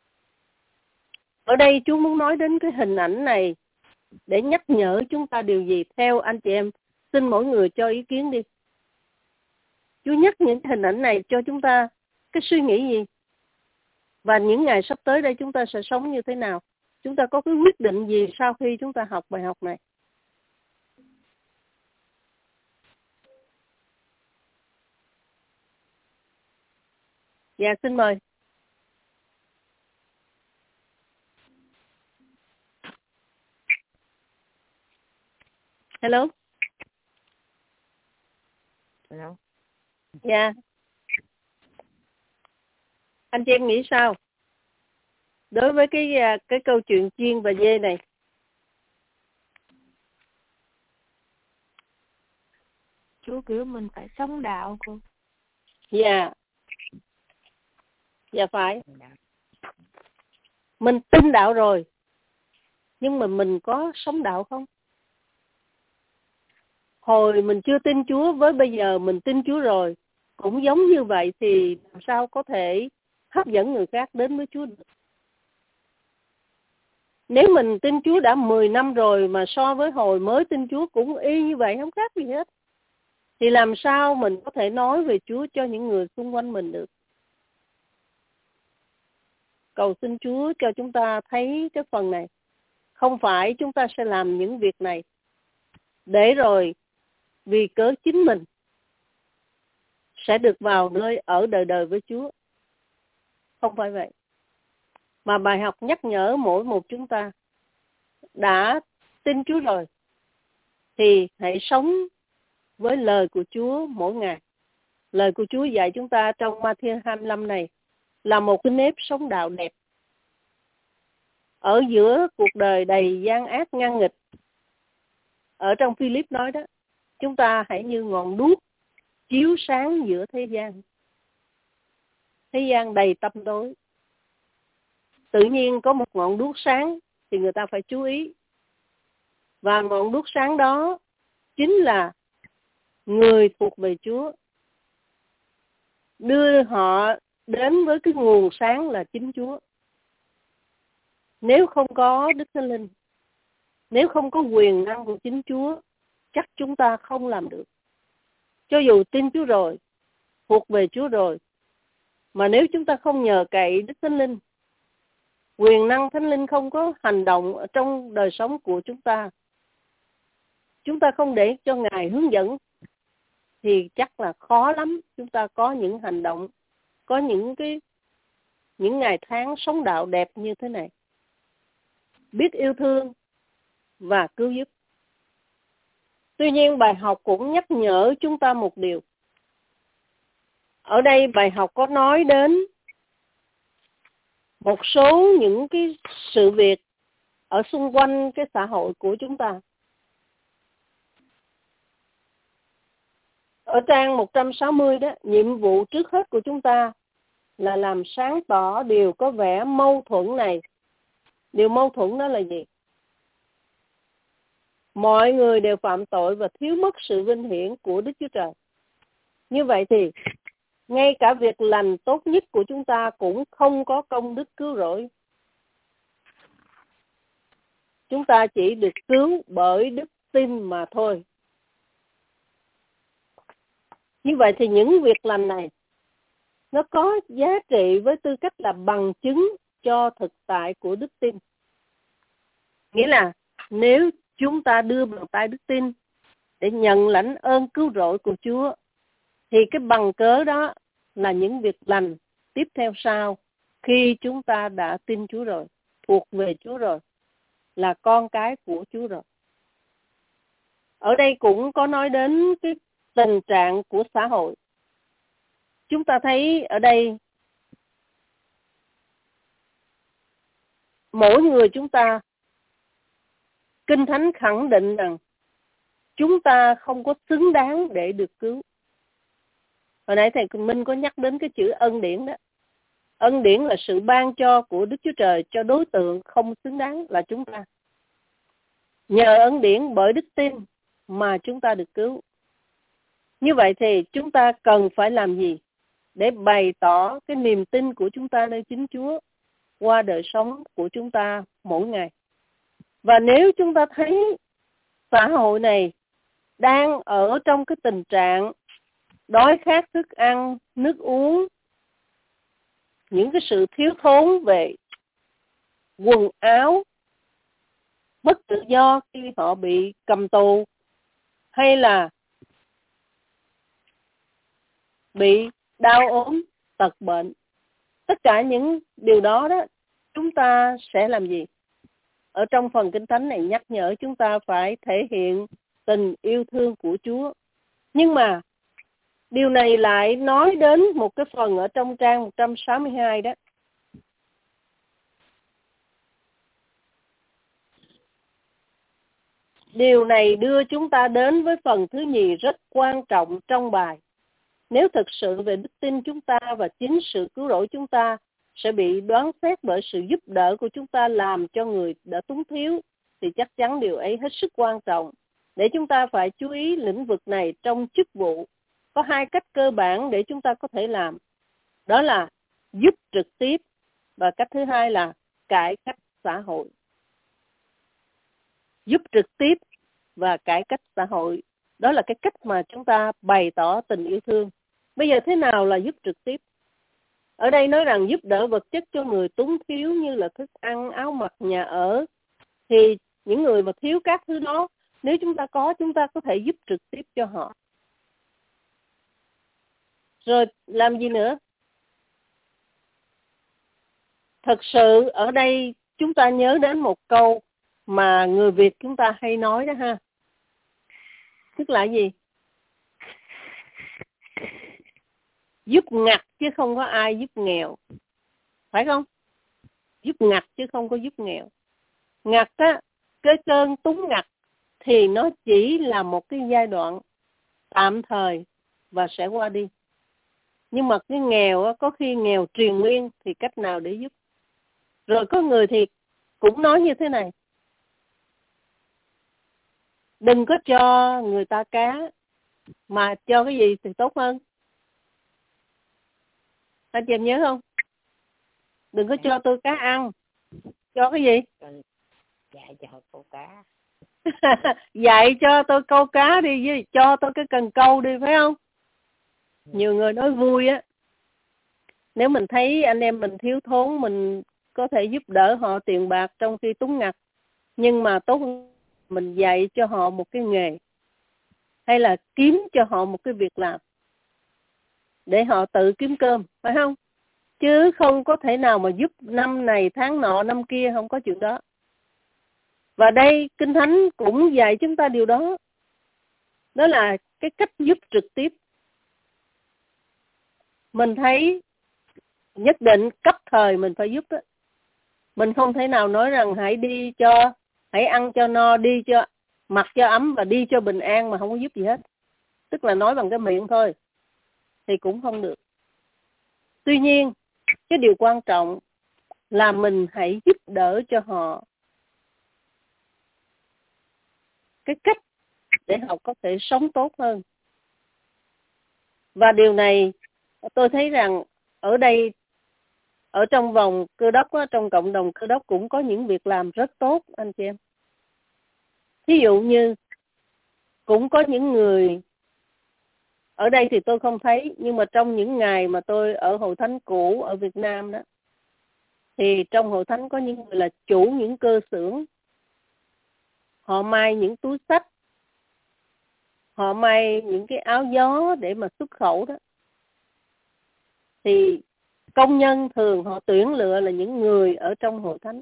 Ở đây Chúa muốn nói đến cái hình ảnh này để nhắc nhở chúng ta điều gì? Theo anh chị em, Xin mỗi người cho ý kiến đi. Chúa nhắc những hình ảnh này cho chúng ta cái suy nghĩ gì? Và những ngày sắp tới đây chúng ta sẽ sống như thế nào? Chúng ta có cái quyết định gì sau khi chúng ta học bài học này? Dạ, xin mời. Hello. Hello. Dạ. Anh chị em nghĩ sao? Đối với cái câu chuyện chiên và dê này. Chúa kiểu mình phải sống đạo cô. Dạ. Dạ phải. Mình tin đạo rồi. Nhưng mà mình có sống đạo không? Hồi mình chưa tin Chúa với bây giờ mình tin Chúa rồi. Cũng giống như vậy thì làm sao có thể hấp dẫn người khác đến với Chúa được? Nếu mình tin Chúa đã 10 năm rồi mà so với hồi mới tin Chúa cũng y như vậy, không khác gì hết. Thì làm sao mình có thể nói về Chúa cho những người xung quanh mình được? Cầu xin Chúa cho chúng ta thấy cái phần này. Không phải chúng ta sẽ làm những việc này để rồi vì cớ chính mình sẽ được vào nơi ở đời đời với Chúa. Không phải vậy. Mà bài học nhắc nhở mỗi một chúng ta đã tin Chúa rồi thì hãy sống với lời của Chúa mỗi ngày. Lời của Chúa dạy chúng ta trong Ma-thi-ơ 25 này là một cái nếp sống đạo đẹp. Ở giữa cuộc đời đầy gian ác ngang nghịch, ở trong Philip nói đó, chúng ta hãy như ngọn đuốc chiếu sáng giữa thế gian. Thế gian đầy tăm tối. Tự nhiên có một ngọn đuốc sáng thì người ta phải chú ý. Và ngọn đuốc sáng đó chính là người thuộc về Chúa. Đưa họ đến với cái nguồn sáng là chính Chúa. Nếu không có Đức Thánh Linh, nếu không có quyền năng của chính Chúa, chắc chúng ta không làm được. Cho dù tin Chúa rồi, thuộc về Chúa rồi, mà nếu chúng ta không nhờ cậy Đức Thánh Linh, quyền năng Thánh Linh không có hành động ở trong đời sống của chúng ta không để cho Ngài hướng dẫn, thì chắc là khó lắm chúng ta có những hành động, có những ngày tháng sống đạo đẹp như thế này. Biết yêu thương và cứu giúp. Tuy nhiên bài học cũng nhắc nhở chúng ta một điều. Ở đây bài học có nói đến một số những cái sự việc ở xung quanh cái xã hội của chúng ta. Ở trang 160 đó, nhiệm vụ trước hết của chúng ta là làm sáng tỏ điều có vẻ mâu thuẫn này. Điều mâu thuẫn đó là gì? Mọi người đều phạm tội và thiếu mất sự vinh hiển của Đức Chúa Trời. Như vậy thì ngay cả việc lành tốt nhất của chúng ta cũng không có công đức cứu rỗi. Chúng ta chỉ được cứu bởi đức tin mà thôi. Như vậy thì những việc lành này nó có giá trị với tư cách là bằng chứng cho thực tại của đức tin. Nghĩa là nếu chúng ta đưa bàn tay đức tin để nhận lãnh ơn cứu rỗi của Chúa, thì cái bằng cớ đó là những việc lành tiếp theo sau khi chúng ta đã tin Chúa rồi, thuộc về Chúa rồi, là con cái của Chúa rồi. Ở đây cũng có nói đến cái tình trạng của xã hội. Chúng ta thấy ở đây mỗi người chúng ta, Kinh Thánh khẳng định rằng chúng ta không có xứng đáng để được cứu. Hồi nãy thầy Minh có nhắc đến cái chữ ân điển đó. Ân điển là sự ban cho của Đức Chúa Trời cho đối tượng không xứng đáng là chúng ta. Nhờ ân điển bởi đức tin mà chúng ta được cứu. Như vậy thì chúng ta cần phải làm gì để bày tỏ cái niềm tin của chúng ta nơi chính Chúa qua đời sống của chúng ta mỗi ngày? Và nếu chúng ta thấy xã hội này đang ở trong cái tình trạng đói khát thức ăn, nước uống, những cái sự thiếu thốn về quần áo, mất tự do khi họ bị cầm tù, hay là bị đau ốm, tật bệnh. Tất cả những điều đó đó, chúng ta sẽ làm gì? Ở trong phần Kinh Thánh này nhắc nhở chúng ta phải thể hiện tình yêu thương của Chúa. Nhưng mà điều này lại nói đến một cái phần ở trong trang 162 đó. Điều này đưa chúng ta đến với phần thứ nhì rất quan trọng trong bài. Nếu thực sự về đức tin chúng ta và chính sự cứu rỗi chúng ta sẽ bị đoán xét bởi sự giúp đỡ của chúng ta làm cho người đã túng thiếu, thì chắc chắn điều ấy hết sức quan trọng. Để chúng ta phải chú ý lĩnh vực này trong chức vụ. Có hai cách cơ bản để chúng ta có thể làm. Đó là giúp trực tiếp, và cách thứ hai là cải cách xã hội. Giúp trực tiếp và cải cách xã hội, đó là cái cách mà chúng ta bày tỏ tình yêu thương. Bây giờ thế nào là giúp trực tiếp? Ở đây nói rằng giúp đỡ vật chất cho người túng thiếu như là thức ăn, áo mặc, nhà ở. Thì những người mà thiếu các thứ đó, nếu chúng ta có thể giúp trực tiếp cho họ. Rồi làm gì nữa? Thật sự ở đây chúng ta nhớ đến một câu mà người Việt chúng ta hay nói đó ha. Tức là gì? Giúp ngặt chứ không có ai giúp nghèo. Phải không? Giúp ngặt chứ không có giúp nghèo. Ngặt á, cái cơn túng ngặt thì nó chỉ là một cái giai đoạn tạm thời và sẽ qua đi. Nhưng mà cái nghèo á, có khi nghèo triền miên thì cách nào để giúp? Rồi có người thì cũng nói như thế này: đừng có cho người ta cá, mà cho cái gì thì tốt hơn. Anh chị em nhớ không? Đừng có cho tôi cá ăn. Cho cái gì? Dạy cho câu cá. Dạy cho tôi câu cá đi, với cho tôi cái cần câu đi, phải không? Nhiều người nói vui á. Nếu mình thấy anh em mình thiếu thốn, mình có thể giúp đỡ họ tiền bạc trong khi túng ngặt. Nhưng mà tốt hơn mình dạy cho họ một cái nghề, hay là kiếm cho họ một cái việc làm để họ tự kiếm cơm, phải không? Chứ không có thể nào mà giúp năm này tháng nọ năm kia, không có chuyện đó. Và đây Kinh Thánh cũng dạy chúng ta điều đó. Đó là cái cách giúp trực tiếp. Mình thấy nhất định cấp thời mình phải giúp đó. Mình không thể nào nói rằng hãy ăn cho no, đi cho mặc cho ấm và đi cho bình an mà không có giúp gì hết. Tức là nói bằng cái miệng thôi thì cũng không được. Tuy nhiên, cái điều quan trọng là mình hãy giúp đỡ cho họ cái cách để họ có thể sống tốt hơn. Và điều này tôi thấy rằng ở đây, ở trong vòng Cơ Đốc, trong cộng đồng Cơ Đốc cũng có những việc làm rất tốt anh chị em. Thí dụ như cũng có những người, ở đây thì tôi không thấy, nhưng mà trong những ngày mà tôi ở hội thánh cũ ở Việt Nam đó, thì trong hội thánh có những người là chủ những cơ xưởng. Họ may những túi xách, họ may những cái áo gió để mà xuất khẩu đó. Thì công nhân thường họ tuyển lựa là những người ở trong hội thánh,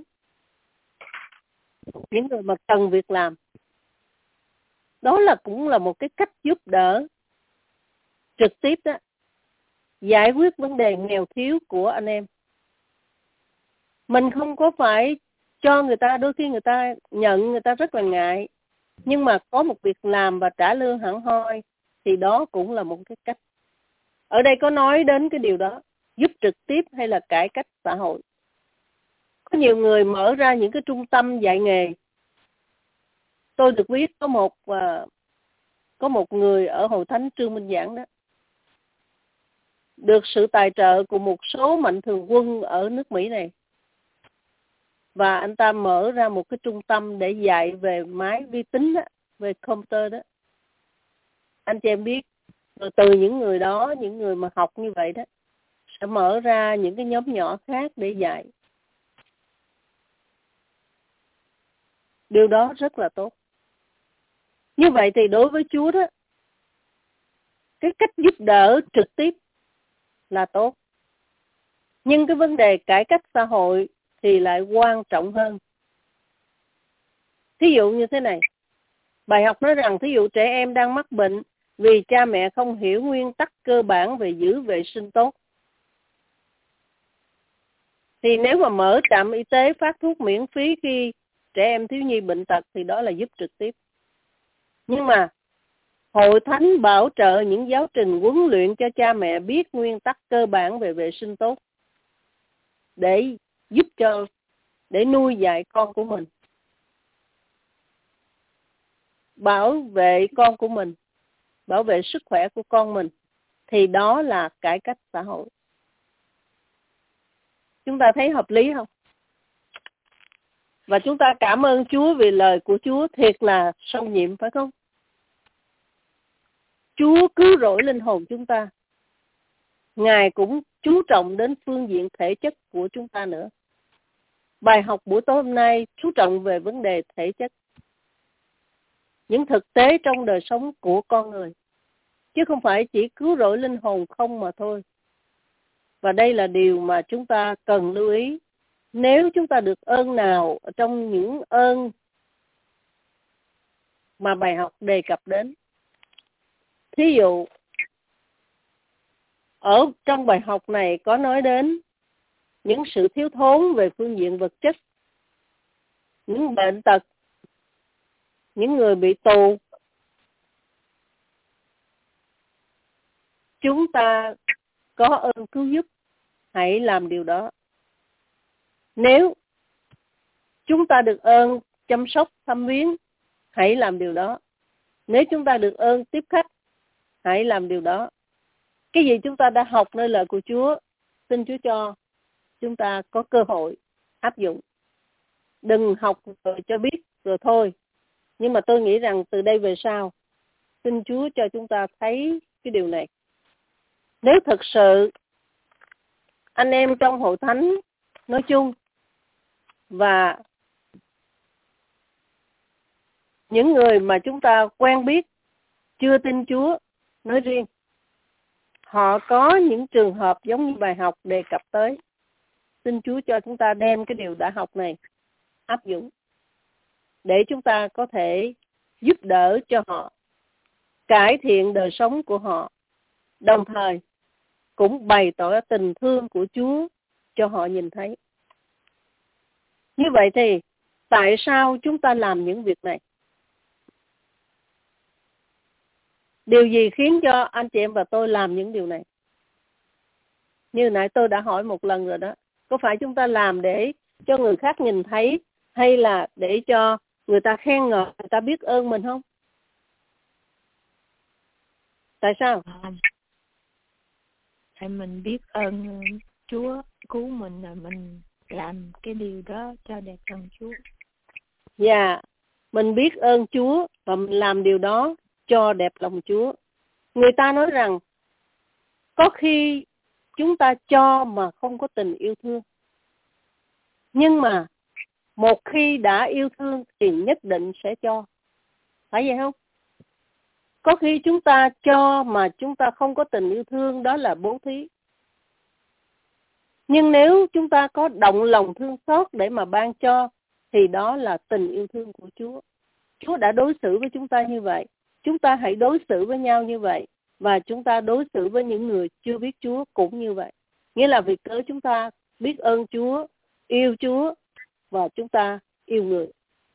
những người mà cần việc làm. Đó cũng là một cái cách giúp đỡ trực tiếp đó, giải quyết vấn đề nghèo thiếu của anh em. Mình không có phải cho người ta, đôi khi người ta nhận, người ta rất là ngại. Nhưng mà có một việc làm và trả lương hẳn hoi thì đó cũng là một cái cách. Ở đây có nói đến cái điều đó, giúp trực tiếp hay là cải cách xã hội. Có nhiều người mở ra những cái trung tâm dạy nghề. Tôi được biết có một người ở hội thánh Trương Minh Giảng đó, được sự tài trợ của một số mạnh thường quân ở nước Mỹ này. Và anh ta mở ra một cái trung tâm để dạy về máy vi tính đó, về computer đó. anh chị em biết, rồi từ những người đó, những người mà học như vậy đó, sẽ mở ra những cái nhóm nhỏ khác để dạy. Điều đó rất là tốt. Như vậy thì đối với Chúa đó, cái cách giúp đỡ trực tiếp là tốt. Nhưng cái vấn đề cải cách xã hội thì lại quan trọng hơn. Thí dụ như thế này, bài học nói rằng thí dụ trẻ em đang mắc bệnh vì cha mẹ không hiểu nguyên tắc cơ bản về giữ vệ sinh tốt. Thì nếu mà mở trạm y tế phát thuốc miễn phí khi trẻ em thiếu nhi bệnh tật thì đó là giúp trực tiếp. Nhưng mà hội thánh bảo trợ những giáo trình huấn luyện cho cha mẹ biết nguyên tắc cơ bản về vệ sinh tốt để giúp để nuôi dạy con của mình, bảo vệ con của mình, bảo vệ sức khỏe của con mình, thì đó là cải cách xã hội. Chúng ta thấy hợp lý không? Và chúng ta cảm ơn Chúa vì lời của Chúa thiệt là sâu nhiệm, phải không? Chúa cứu rỗi linh hồn chúng ta. Ngài cũng chú trọng đến phương diện thể chất của chúng ta nữa. Bài học buổi tối hôm nay chú trọng về vấn đề thể chất, những thực tế trong đời sống của con người, chứ không phải chỉ cứu rỗi linh hồn không mà thôi. Và đây là điều mà chúng ta cần lưu ý. Nếu chúng ta được ơn nào trong những ơn mà bài học đề cập đến, thí dụ ở trong bài học này có nói đến những sự thiếu thốn về phương diện vật chất, những bệnh tật, những người bị tù, chúng ta có ơn cứu giúp, hãy làm điều đó. Nếu chúng ta được ơn chăm sóc thăm viếng, hãy làm điều đó. Nếu chúng ta được ơn tiếp khách, hãy làm điều đó. Cái gì chúng ta đã học nơi lời của Chúa, xin Chúa cho chúng ta có cơ hội áp dụng. Đừng học rồi cho biết rồi thôi. Nhưng mà tôi nghĩ rằng từ đây về sau, xin Chúa cho chúng ta thấy cái điều này. Nếu thật sự anh em trong hội thánh nói chung và những người mà chúng ta quen biết chưa tin Chúa nói riêng, họ có những trường hợp giống như bài học đề cập tới, xin Chúa cho chúng ta đem cái điều đã học này áp dụng để chúng ta có thể giúp đỡ cho họ, cải thiện đời sống của họ, đồng thời cũng bày tỏ tình thương của Chúa cho họ nhìn thấy. Như vậy thì tại sao chúng ta làm những việc này? Điều gì khiến cho anh chị em và tôi làm những điều này? Như nãy tôi đã hỏi một lần rồi đó. Có phải chúng ta làm để cho người khác nhìn thấy hay là để cho người ta khen ngợi, người ta biết ơn mình không? Tại sao? Tại mình biết ơn Chúa cứu mình là mình làm cái điều đó cho đẹp lòng Chúa. Dạ, mình biết ơn Chúa và mình làm điều đó cho đẹp lòng Chúa. Người ta nói rằng có khi chúng ta cho mà không có tình yêu thương. Nhưng mà một khi đã yêu thương thì nhất định sẽ cho. Phải vậy không? Có khi chúng ta cho mà chúng ta không có tình yêu thương, đó là bố thí. Nhưng nếu chúng ta có động lòng thương xót để mà ban cho, thì đó là tình yêu thương của Chúa. Chúa đã đối xử với chúng ta như vậy. Chúng ta hãy đối xử với nhau như vậy. Và chúng ta đối xử với những người chưa biết Chúa cũng như vậy. Nghĩa là vì cớ chúng ta biết ơn Chúa, yêu Chúa và chúng ta yêu người.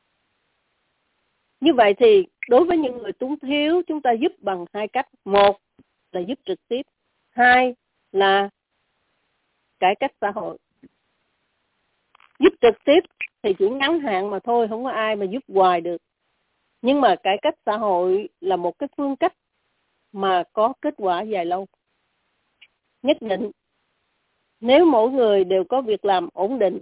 Như vậy thì đối với những người túng thiếu, chúng ta giúp bằng hai cách. Một là giúp trực tiếp. Hai là cải cách xã hội. Giúp trực tiếp thì chỉ ngắn hạn mà thôi, không có ai mà giúp hoài được. Nhưng mà cải cách xã hội là một cái phương cách mà có kết quả dài lâu. Nhất định, nếu mỗi người đều có việc làm ổn định,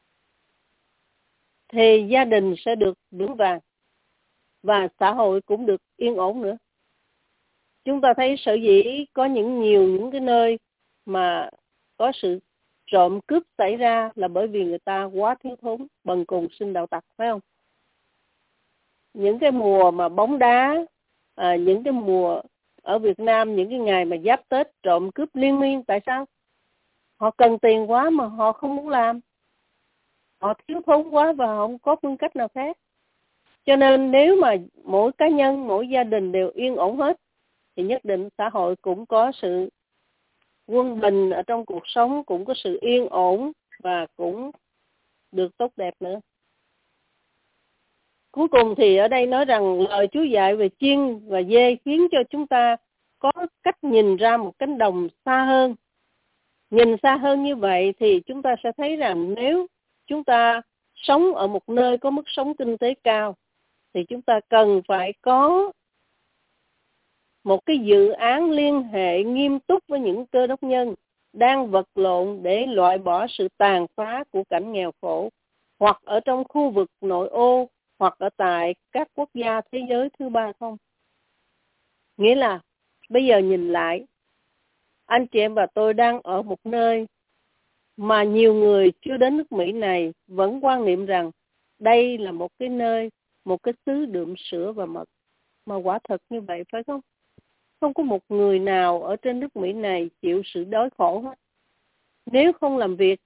thì gia đình sẽ được vững vàng và xã hội cũng được yên ổn nữa. chúng ta thấy sở dĩ có những cái nơi mà có sự trộm cướp xảy ra là bởi vì người ta quá thiếu thốn, bần cùng sinh đạo tặc, phải không? Những cái mùa mà bóng đá, những cái mùa ở Việt Nam, những cái ngày mà giáp Tết trộm cướp liên miên, tại sao? Họ cần tiền quá mà họ không muốn làm. Họ thiếu thốn quá và họ không có phương cách nào khác. Cho nên nếu mà mỗi cá nhân, mỗi gia đình đều yên ổn hết, thì nhất định xã hội cũng có sự quân bình ở trong cuộc sống, cũng có sự yên ổn và cũng được tốt đẹp nữa. Cuối cùng thì ở đây nói rằng lời Chúa dạy về chiên và dê khiến cho chúng ta có cách nhìn ra một cánh đồng xa hơn. Nhìn xa hơn như vậy thì chúng ta sẽ thấy rằng nếu chúng ta sống ở một nơi có mức sống kinh tế cao thì chúng ta cần phải có một cái dự án liên hệ nghiêm túc với những cơ đốc nhân đang vật lộn để loại bỏ sự tàn phá của cảnh nghèo khổ, hoặc ở trong khu vực nội ô, hoặc ở tại các quốc gia thế giới thứ ba không? Nghĩa là bây giờ nhìn lại, anh chị em và tôi đang ở một nơi mà nhiều người chưa đến nước Mỹ này vẫn quan niệm rằng đây là một cái nơi, một cái xứ đượm sữa và mật. Mà quả thật như vậy phải không? Không có một người nào ở trên nước Mỹ này chịu sự đói khổ hết. Nếu không làm việc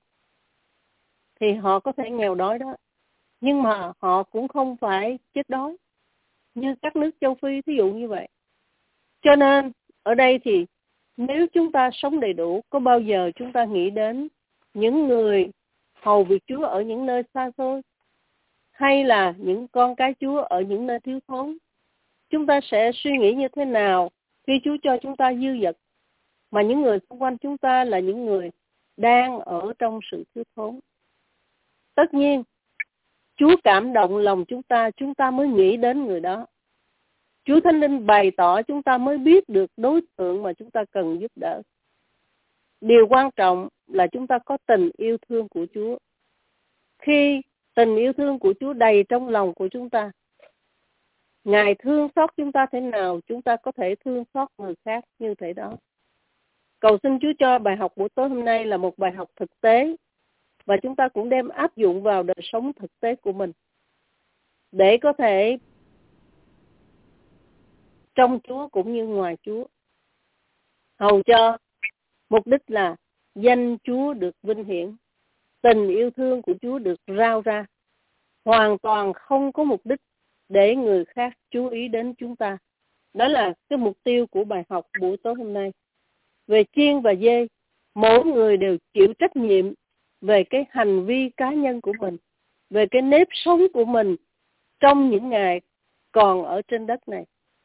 thì họ có thể nghèo đói đó. Nhưng mà họ cũng không phải chết đói như các nước châu Phi, thí dụ như vậy. Cho nên ở đây thì nếu chúng ta sống đầy đủ, có bao giờ chúng ta nghĩ đến những người hầu việc Chúa ở những nơi xa xôi, hay là những con cái Chúa ở những nơi thiếu thốn? Chúng ta sẽ suy nghĩ như thế nào khi Chúa cho chúng ta dư dật, mà những người xung quanh chúng ta là những người đang ở trong sự thiếu thốn? Tất nhiên, Chúa cảm động lòng chúng ta mới nghĩ đến người đó. Chúa Thánh Linh bày tỏ chúng ta mới biết được đối tượng mà chúng ta cần giúp đỡ. Điều quan trọng là chúng ta có tình yêu thương của Chúa. Khi tình yêu thương của Chúa đầy trong lòng của chúng ta, Ngài thương xót chúng ta thế nào, chúng ta có thể thương xót người khác như thế đó. Cầu xin Chúa cho bài học buổi tối hôm nay là một bài học thực tế, và chúng ta cũng đem áp dụng vào đời sống thực tế của mình, để có thể trong Chúa cũng như ngoài Chúa, hầu cho mục đích là danh Chúa được vinh hiển, tình yêu thương của Chúa được rao ra, hoàn toàn không có mục đích để người khác chú ý đến chúng ta. Đó là cái mục tiêu của bài học buổi tối hôm nay. Về chiên và dê, mỗi người đều chịu trách nhiệm về cái hành vi cá nhân của mình, về cái nếp sống của mình trong những ngày còn ở trên đất này.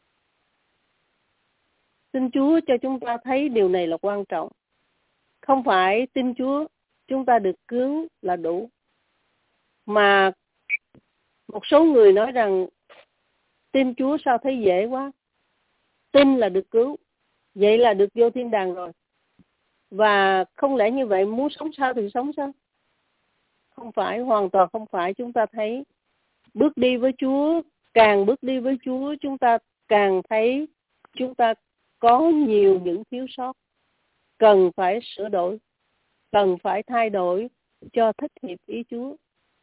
Xin Chúa cho chúng ta thấy điều này là quan trọng. Không phải tin Chúa chúng ta được cứu là đủ. Mà một số người nói rằng tin Chúa sao thấy dễ quá. Tin là được cứu, vậy là được vô thiên đàng rồi. Và không lẽ như vậy muốn sống sao thì sống sao? Không phải, hoàn toàn không phải. Chúng ta thấy bước đi với Chúa, càng bước đi với Chúa, chúng ta càng thấy chúng ta có nhiều những thiếu sót, cần phải sửa đổi, cần phải thay đổi cho thích hợp ý Chúa.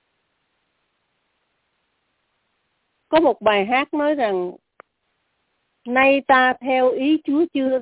Có một bài hát nói rằng, nay ta theo ý Chúa chưa?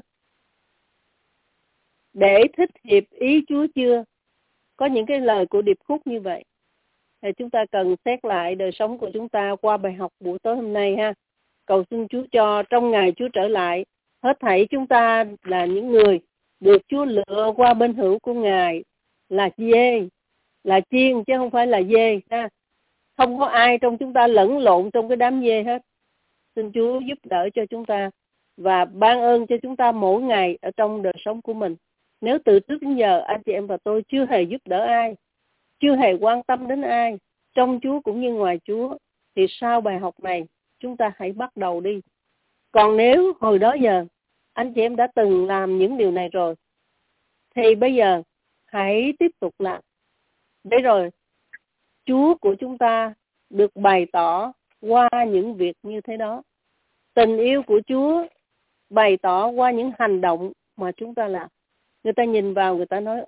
Để thích hợp ý Chúa chưa? Có những cái lời của điệp khúc như vậy. Thì chúng ta cần xét lại đời sống của chúng ta qua bài học buổi tối hôm nay ha. Cầu xin Chúa cho trong ngày Chúa trở lại, hết thảy chúng ta là những người được Chúa lựa qua bên hữu của Ngài, là dê, là chiên chứ không phải là dê ha. Không có ai trong chúng ta lẫn lộn trong cái đám dê hết. Xin Chúa giúp đỡ cho chúng ta và ban ơn cho chúng ta mỗi ngày ở trong đời sống của mình. Nếu từ trước đến giờ anh chị em và tôi chưa hề giúp đỡ ai, chưa hề quan tâm đến ai, trong Chúa cũng như ngoài Chúa, thì sau bài học này chúng ta hãy bắt đầu đi. Còn nếu hồi đó giờ anh chị em đã từng làm những điều này rồi, thì bây giờ hãy tiếp tục làm. Để rồi Chúa của chúng ta được bày tỏ qua những việc như thế đó. Tình yêu của Chúa bày tỏ qua những hành động mà chúng ta làm. Người ta nhìn vào, người ta nói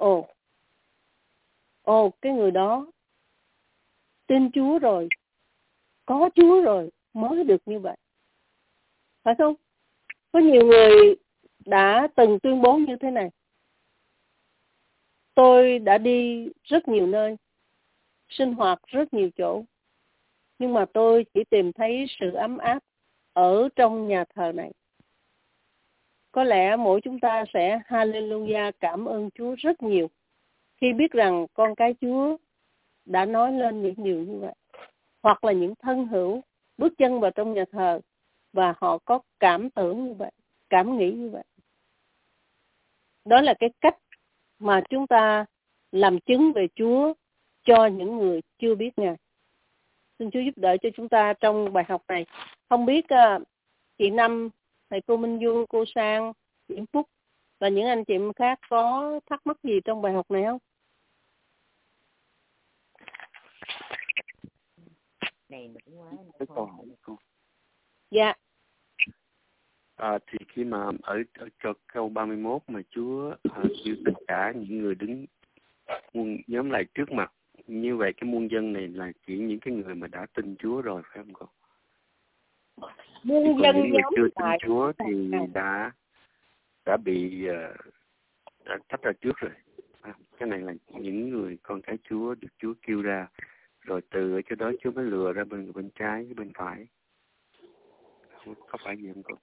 ồ, cái người đó tin Chúa rồi, có Chúa rồi mới được như vậy. Phải không? Có nhiều người đã từng tuyên bố như thế này: tôi đã đi rất nhiều nơi, sinh hoạt rất nhiều chỗ, nhưng mà tôi chỉ tìm thấy sự ấm áp ở trong nhà thờ này. Có lẽ mỗi chúng ta sẽ hallelujah, cảm ơn Chúa rất nhiều khi biết rằng con cái Chúa đã nói lên những điều như vậy. Hoặc là những thân hữu bước chân vào trong nhà thờ và họ có cảm tưởng như vậy, cảm nghĩ như vậy. Đó là cái cách mà chúng ta làm chứng về Chúa cho những người chưa biết Ngài. Xin Chúa giúp đỡ cho chúng ta trong bài học này. Không biết chị Năm, thầy cô Minh Du, cô Sang, chị Phúc và những anh chị khác có thắc mắc gì trong bài học này không? Dạ. Thì khi mà ở cho câu 31 mà Chúa kêu tất cả những người đứng nhóm lại trước mặt, như vậy cái muôn dân này là chỉ những cái người mà đã tin Chúa rồi, phải không cô? Muôn dân những người chưa tin lại Chúa thì đã bị đã tách ra trước rồi. Cái này là những người con cái Chúa được Chúa kêu ra, rồi từ ở chỗ đó Chúa mới lừa ra bên trái với bên phải. Có phải gì không cô?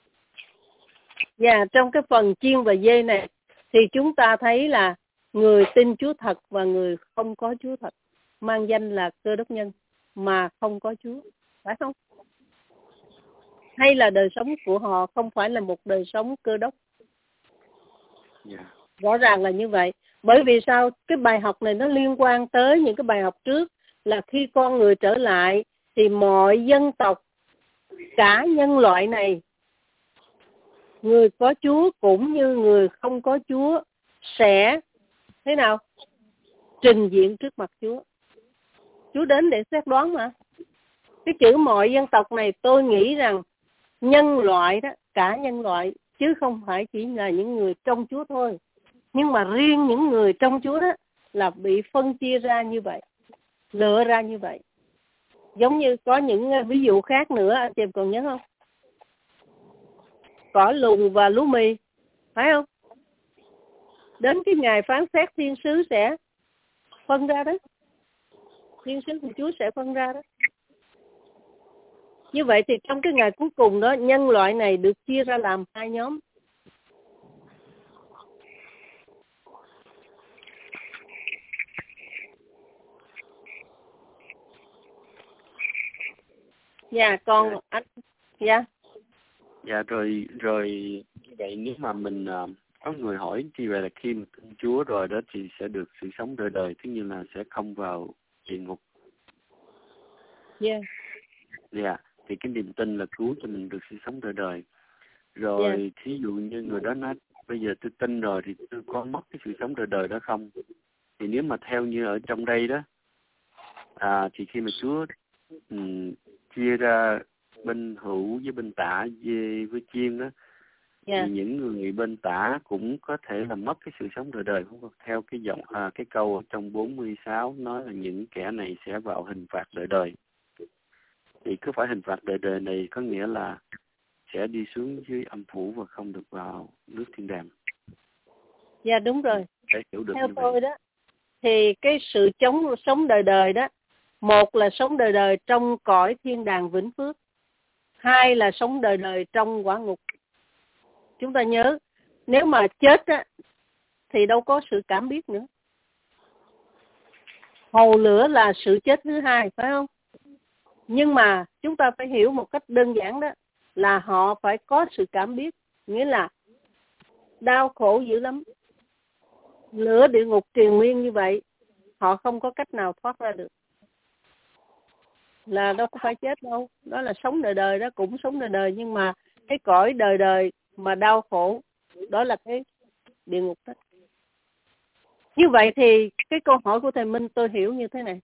Dạ, trong cái phần chiên và dê này thì chúng ta thấy là người tin Chúa thật và người không có Chúa thật, mang danh là Cơ Đốc nhân mà không có Chúa, phải không? Hay là đời sống của họ không phải là một đời sống Cơ Đốc? Yeah. Rõ ràng là như vậy. Bởi vì sao? Cái bài học này nó liên quan tới những cái bài học trước, là khi con người trở lại thì mọi dân tộc, cả nhân loại này, người có Chúa cũng như người không có Chúa sẽ thế nào? Trình diện trước mặt Chúa. Chúa đến để xét đoán mà. Cái chữ mọi dân tộc này tôi nghĩ rằng nhân loại đó, cả nhân loại, chứ không phải chỉ là những người trong Chúa thôi. Nhưng mà riêng những người trong Chúa đó là bị phân chia ra như vậy, lựa ra như vậy. Giống như có những ví dụ khác nữa, anh chị còn nhớ không? Cỏ lùn và lúa mì, phải không? Đến cái ngày phán xét thiên sứ sẽ phân ra đó. Thiên sứ của Chúa sẽ phân ra đó. Như vậy thì trong cái ngày cuối cùng đó, nhân loại này được chia ra làm hai nhóm. Dạ, còn anh... Dạ. Dạ, rồi vậy nếu mà mình có người hỏi như vậy là khi mà tin Chúa rồi đó thì sẽ được sự sống đời đời, tức như là sẽ không vào địa ngục. Dạ. Dạ, thì cái niềm tin là cứu cho mình được sự sống đời đời. Rồi thí dụ như người đó nói bây giờ tôi tin rồi thì tôi có mất cái sự sống đời đời đó không? Thì nếu mà theo như ở trong đây đó, thì khi mà Chúa chia ra bên hữu với bên tả, dê với chiên đó, thì những người bên tả cũng có thể là mất cái sự sống đời đời, không? Theo cái giọng cái câu ở trong 46 nói là những kẻ này sẽ vào hình phạt đời đời. Thì cứ phải hình phạt đời đời này có nghĩa là sẽ đi xuống dưới âm phủ và không được vào nước thiên đàng. Dạ đúng rồi. Để hiểu được theo như tôi vậy đó, thì cái sự sống đời đời đó, một là sống đời đời trong cõi thiên đàng vĩnh phước, hai là sống đời đời trong quả ngục. Chúng ta nhớ, nếu mà chết á, thì đâu có sự cảm biết nữa. Hồ lửa là sự chết thứ hai, phải không? Nhưng mà chúng ta phải hiểu một cách đơn giản đó, là họ phải có sự cảm biết, nghĩa là đau khổ dữ lắm. Lửa địa ngục triền nguyên như vậy, họ không có cách nào thoát ra được. Là đâu có phải chết đâu, đó là sống đời đời đó, cũng sống đời đời, nhưng mà cái cõi đời đời mà đau khổ, đó là cái địa ngục đó. Như vậy thì cái câu hỏi của thầy Minh tôi hiểu như thế này: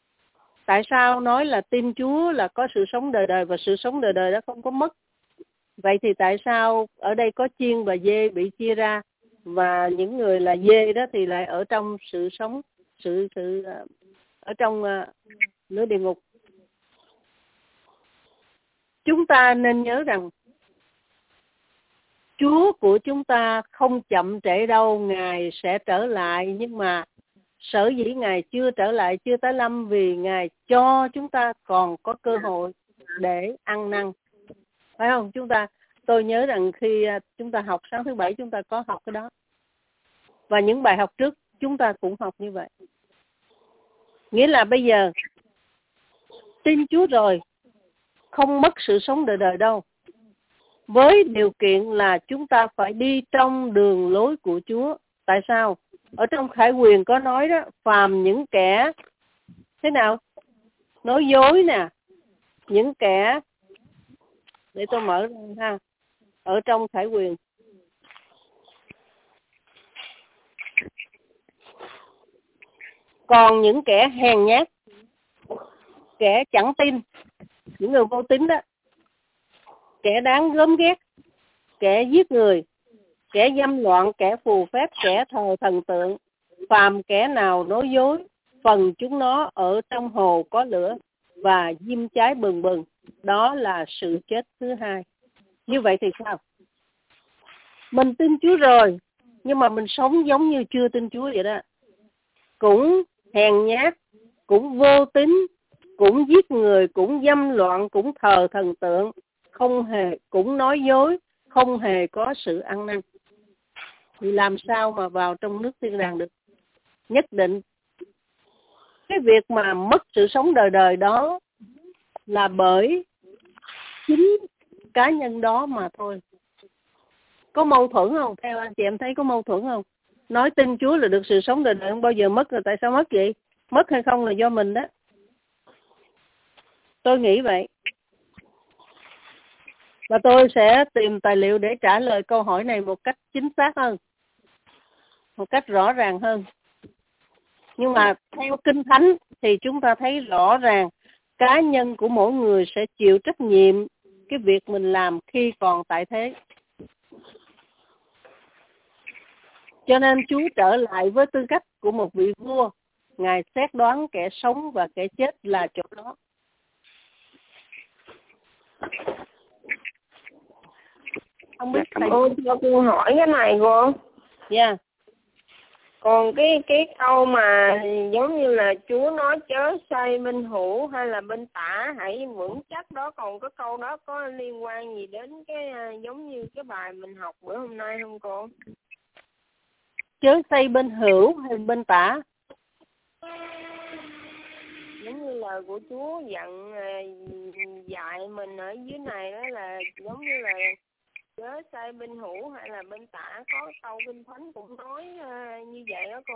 tại sao nói là tin Chúa là có sự sống đời đời và sự sống đời đời đó không có mất? Vậy thì tại sao ở đây có chiên và dê bị chia ra, và những người là dê đó thì lại ở trong sự sống, ở trong lửa địa ngục? Chúng ta nên nhớ rằng Chúa của chúng ta không chậm trễ đâu, Ngài sẽ trở lại, nhưng mà sở dĩ Ngài chưa trở lại, chưa tái lâm, vì Ngài cho chúng ta còn có cơ hội để ăn năn. Phải không? Tôi nhớ rằng khi chúng ta học sáng thứ Bảy, chúng ta có học cái đó. Và những bài học trước chúng ta cũng học như vậy. Nghĩa là bây giờ tin Chúa rồi, không mất sự sống đời đời đâu. Với điều kiện là chúng ta phải đi trong đường lối của Chúa. Tại sao? Ở trong Khải Huyền có nói đó, phàm những kẻ thế nào? Nói dối nè, những kẻ, để tôi mở ra ha, ở trong Khải Huyền. Còn những kẻ hèn nhát, kẻ chẳng tin, những người vô tín đó, kẻ đáng gớm ghét, kẻ giết người, kẻ dâm loạn, kẻ phù phép, kẻ thờ thần tượng, phàm kẻ nào nói dối, phần chúng nó ở trong hồ có lửa và diêm cháy bừng bừng. Đó là sự chết thứ hai. Như vậy thì sao? Mình tin Chúa rồi, nhưng mà mình sống giống như chưa tin Chúa vậy đó. Cũng hèn nhát, cũng vô tín, cũng giết người, cũng dâm loạn, cũng thờ thần tượng, cũng nói dối, không hề có sự ăn năn. Thì làm sao mà vào trong nước thiên đàng được? Nhất định cái việc mà mất sự sống đời đời đó là bởi chính cá nhân đó mà thôi. Có mâu thuẫn không? Theo anh chị em thấy có mâu thuẫn không? Nói tin Chúa là được sự sống đời đời, không bao giờ mất, rồi tại sao mất vậy? Mất hay không là do mình đó. Tôi nghĩ vậy. Và tôi sẽ tìm tài liệu để trả lời câu hỏi này một cách chính xác hơn, một cách rõ ràng hơn. Nhưng mà theo Kinh Thánh thì chúng ta thấy rõ ràng cá nhân của mỗi người sẽ chịu trách nhiệm cái việc mình làm khi còn tại thế. Cho nên Chúa trở lại với tư cách của một vị vua. Ngài xét đoán kẻ sống và kẻ chết là chỗ đó. Không biết thầy cho cô hỏi cái này cô. Yeah. Còn cái câu mà giống như là Chúa nói chớ xây bên hữu hay là bên tả, hãy vững chắc đó, còn cái câu đó có liên quan gì đến cái giống như cái bài mình học bữa hôm nay không cô? Chớ xây bên hữu hay bên tả? Giống như lời của Chúa dạy mình ở dưới này đó là giống như là chớ xây bên hữu hay là bên tả, có câu Kinh Thánh cũng nói như vậy đó cô.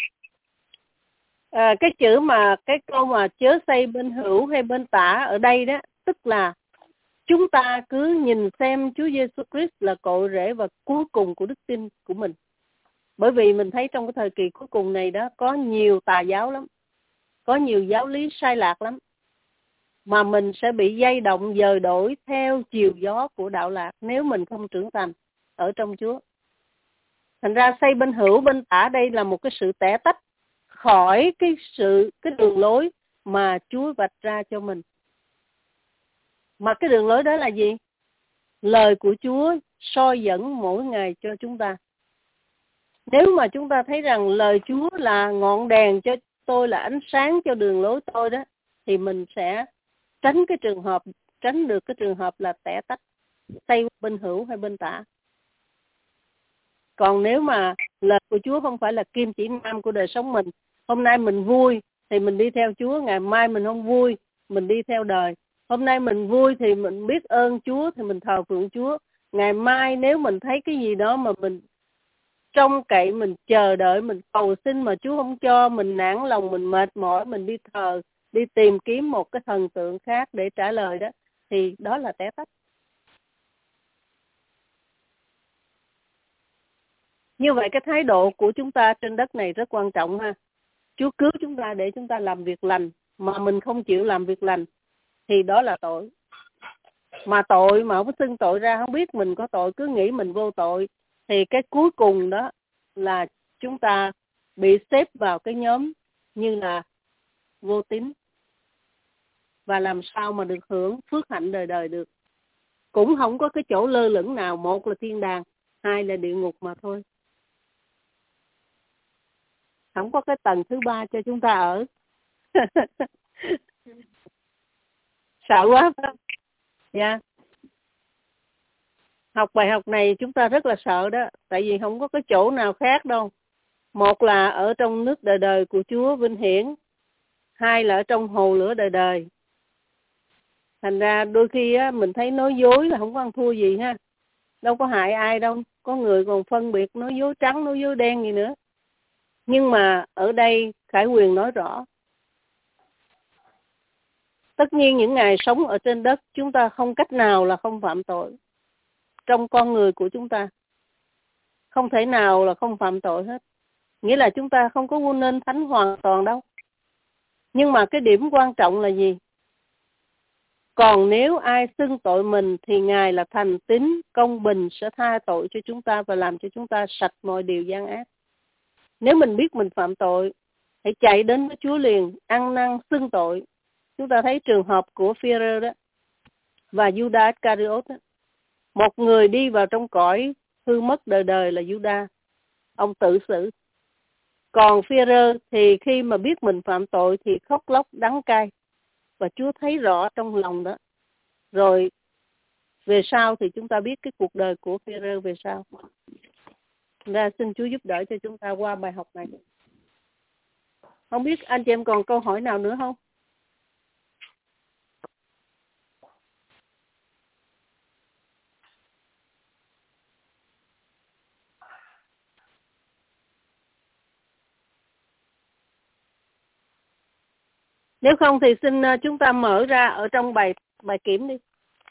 Cái câu mà chớ xây bên hữu hay bên tả ở đây đó, tức là chúng ta cứ nhìn xem Chúa Giêsu Christ là cội rễ và cuối cùng của đức tin của mình. Bởi vì mình thấy trong cái thời kỳ cuối cùng này đó, có nhiều tà giáo lắm, có nhiều giáo lý sai lạc lắm, mà mình sẽ bị dây động dời đổi theo chiều gió của đạo lạc nếu mình không trưởng thành ở trong Chúa. Thành ra xây bên hữu bên tả đây là một cái sự tẻ tách khỏi cái đường lối mà Chúa vạch ra cho mình. Mà cái đường lối đó là gì? Lời của Chúa soi dẫn mỗi ngày cho chúng ta. Nếu mà chúng ta thấy rằng lời Chúa là ngọn đèn cho tôi, là ánh sáng cho đường lối tôi đó, thì mình sẽ tránh được cái trường hợp là tẻ tách, xây bên hữu hay bên tả. Còn nếu mà lời của Chúa không phải là kim chỉ nam của đời sống mình, hôm nay mình vui thì mình đi theo Chúa, ngày mai mình không vui, mình đi theo đời. Hôm nay mình vui thì mình biết ơn Chúa thì mình thờ phượng Chúa. Ngày mai nếu mình thấy cái gì đó mà mình trông cậy, mình chờ đợi, mình cầu xin mà Chúa không cho, mình nản lòng, mình mệt mỏi, mình đi thờ, đi tìm kiếm một cái thần tượng khác để trả lời đó, thì đó là té tách. Như vậy cái thái độ của chúng ta trên đất này rất quan trọng ha. Chúa cứu chúng ta để chúng ta làm việc lành, mà mình không chịu làm việc lành thì đó là tội. mà tội mà không xưng tội ra, không biết mình có tội, cứ nghĩ mình vô tội, thì cái cuối cùng đó là chúng ta bị xếp vào cái nhóm như là vô tín, và làm sao mà được hưởng phước hạnh đời đời được. Cũng không có cái chỗ lơ lửng nào, một là thiên đàng, hai là địa ngục mà thôi. Không có cái tầng thứ ba cho chúng ta ở. Sợ quá phải không? Dạ. Học bài học này chúng ta rất là sợ đó, tại vì không có cái chỗ nào khác đâu. Một là ở trong nước đời đời của Chúa vinh hiển, hai là ở trong hồ lửa đời đời. Thành ra đôi khi á, mình thấy nói dối là không có ăn thua gì ha. Đâu có hại ai đâu. Có người còn phân biệt nói dối trắng, nói dối đen gì nữa. Nhưng mà ở đây Khải Huyền nói rõ. Tất nhiên những ngày sống ở trên đất chúng ta không cách nào là không phạm tội. Trong con người của chúng ta không thể nào là không phạm tội hết. Nghĩa là chúng ta không có vươn lên thánh hoàn toàn đâu. Nhưng mà cái điểm quan trọng là gì? Còn nếu ai xưng tội mình thì Ngài là thành tín, công bình sẽ tha tội cho chúng ta và làm cho chúng ta sạch mọi điều gian ác. Nếu mình biết mình phạm tội, hãy chạy đến với Chúa liền, ăn năn xưng tội. Chúng ta thấy trường hợp của Phi-e-rơ đó và Judas Iscariot đó. Một người đi vào trong cõi hư mất đời đời là Judas. Ông tự xử. Còn Phi-e-rơ thì khi mà biết mình phạm tội thì khóc lóc đắng cay. Và Chúa thấy rõ trong lòng đó. Rồi về sau thì chúng ta biết cái cuộc đời của Phi-e-rơ về sau. Ra xin Chúa giúp đỡ cho chúng ta qua bài học này. Không biết anh chị em còn câu hỏi nào nữa không? Nếu không thì xin chúng ta mở ra ở trong bài kiểm đi.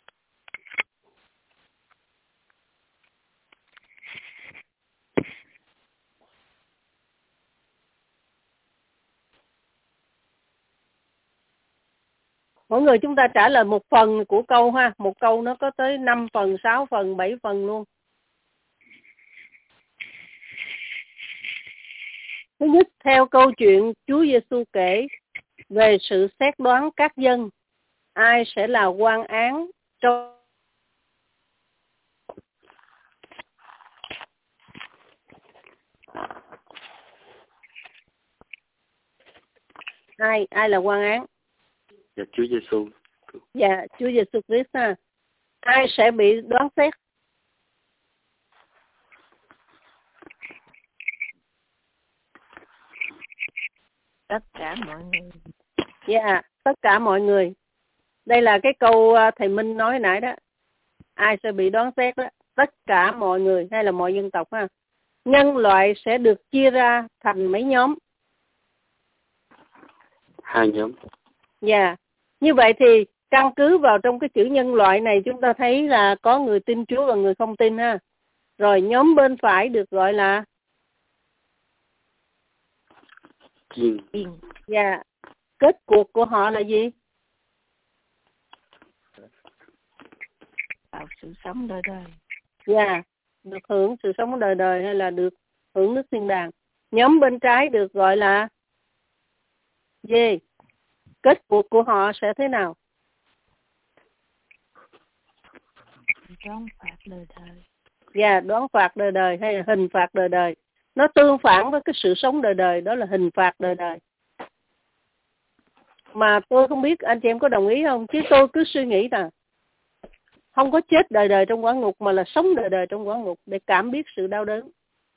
Mỗi người chúng ta trả lời một phần của câu ha. Một câu nó có tới 5 phần, 6 phần, 7 phần luôn. Thứ nhất, theo câu chuyện Chúa Giêsu kể về sự xét đoán các dân, ai sẽ là quan án trong ai là quan án? Dạ, Chúa Giêsu. Dạ, Chúa Giêsu Christ ha. Ai sẽ bị đoán xét? Tất cả mọi người. Dạ, tất cả mọi người. Đây là cái câu thầy Minh nói nãy đó. Ai sẽ bị đoán xét đó? Tất cả mọi người hay là mọi dân tộc ha. Nhân loại sẽ được chia ra thành mấy nhóm? 2 nhóm. Dạ. Như vậy thì căn cứ vào trong cái chữ nhân loại này chúng ta thấy là có người tin Chúa và người không tin ha. Rồi nhóm bên phải được gọi là Chiên. Dạ. Kết cuộc của họ là gì? Vào sự sống đời đời. Dạ. Được hưởng sự sống đời đời hay là được hưởng nước thiên đàng. Nhóm bên trái được gọi là gì? Kết cuộc của họ sẽ thế nào? Đoán phạt đời đời. Dạ, đoán phạt đời đời hay là hình phạt đời đời. Nó tương phản với cái sự sống đời đời, đó là hình phạt đời đời. Mà tôi không biết anh chị em có đồng ý không, chứ tôi cứ suy nghĩ là không có chết đời đời trong quả ngục mà là sống đời đời trong quả ngục để cảm biết sự đau đớn.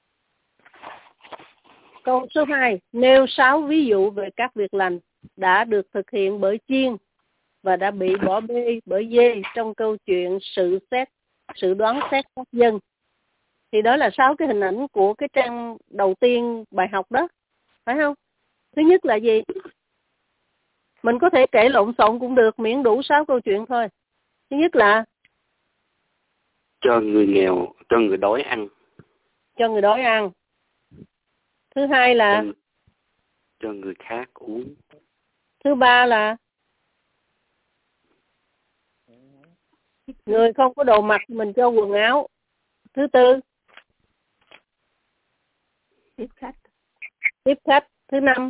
Câu số 2, nêu 6 ví dụ về các việc lành đã được thực hiện bởi chiên và đã bị bỏ bê bởi dê trong câu chuyện sự đoán xét các dân. Thì đó là 6 cái hình ảnh của cái trang đầu tiên bài học đó, phải không? Thứ nhất là gì? Mình có thể kể lộn xộn cũng được, miễn đủ 6 câu chuyện thôi. Thứ nhất là cho người nghèo, cho người đói ăn. Cho người đói ăn. Thứ hai là cho người khác uống. Thứ ba là Người không có đồ mặc mình cho quần áo. Thứ tư, tiếp khách. tiếp khách. Thứ năm,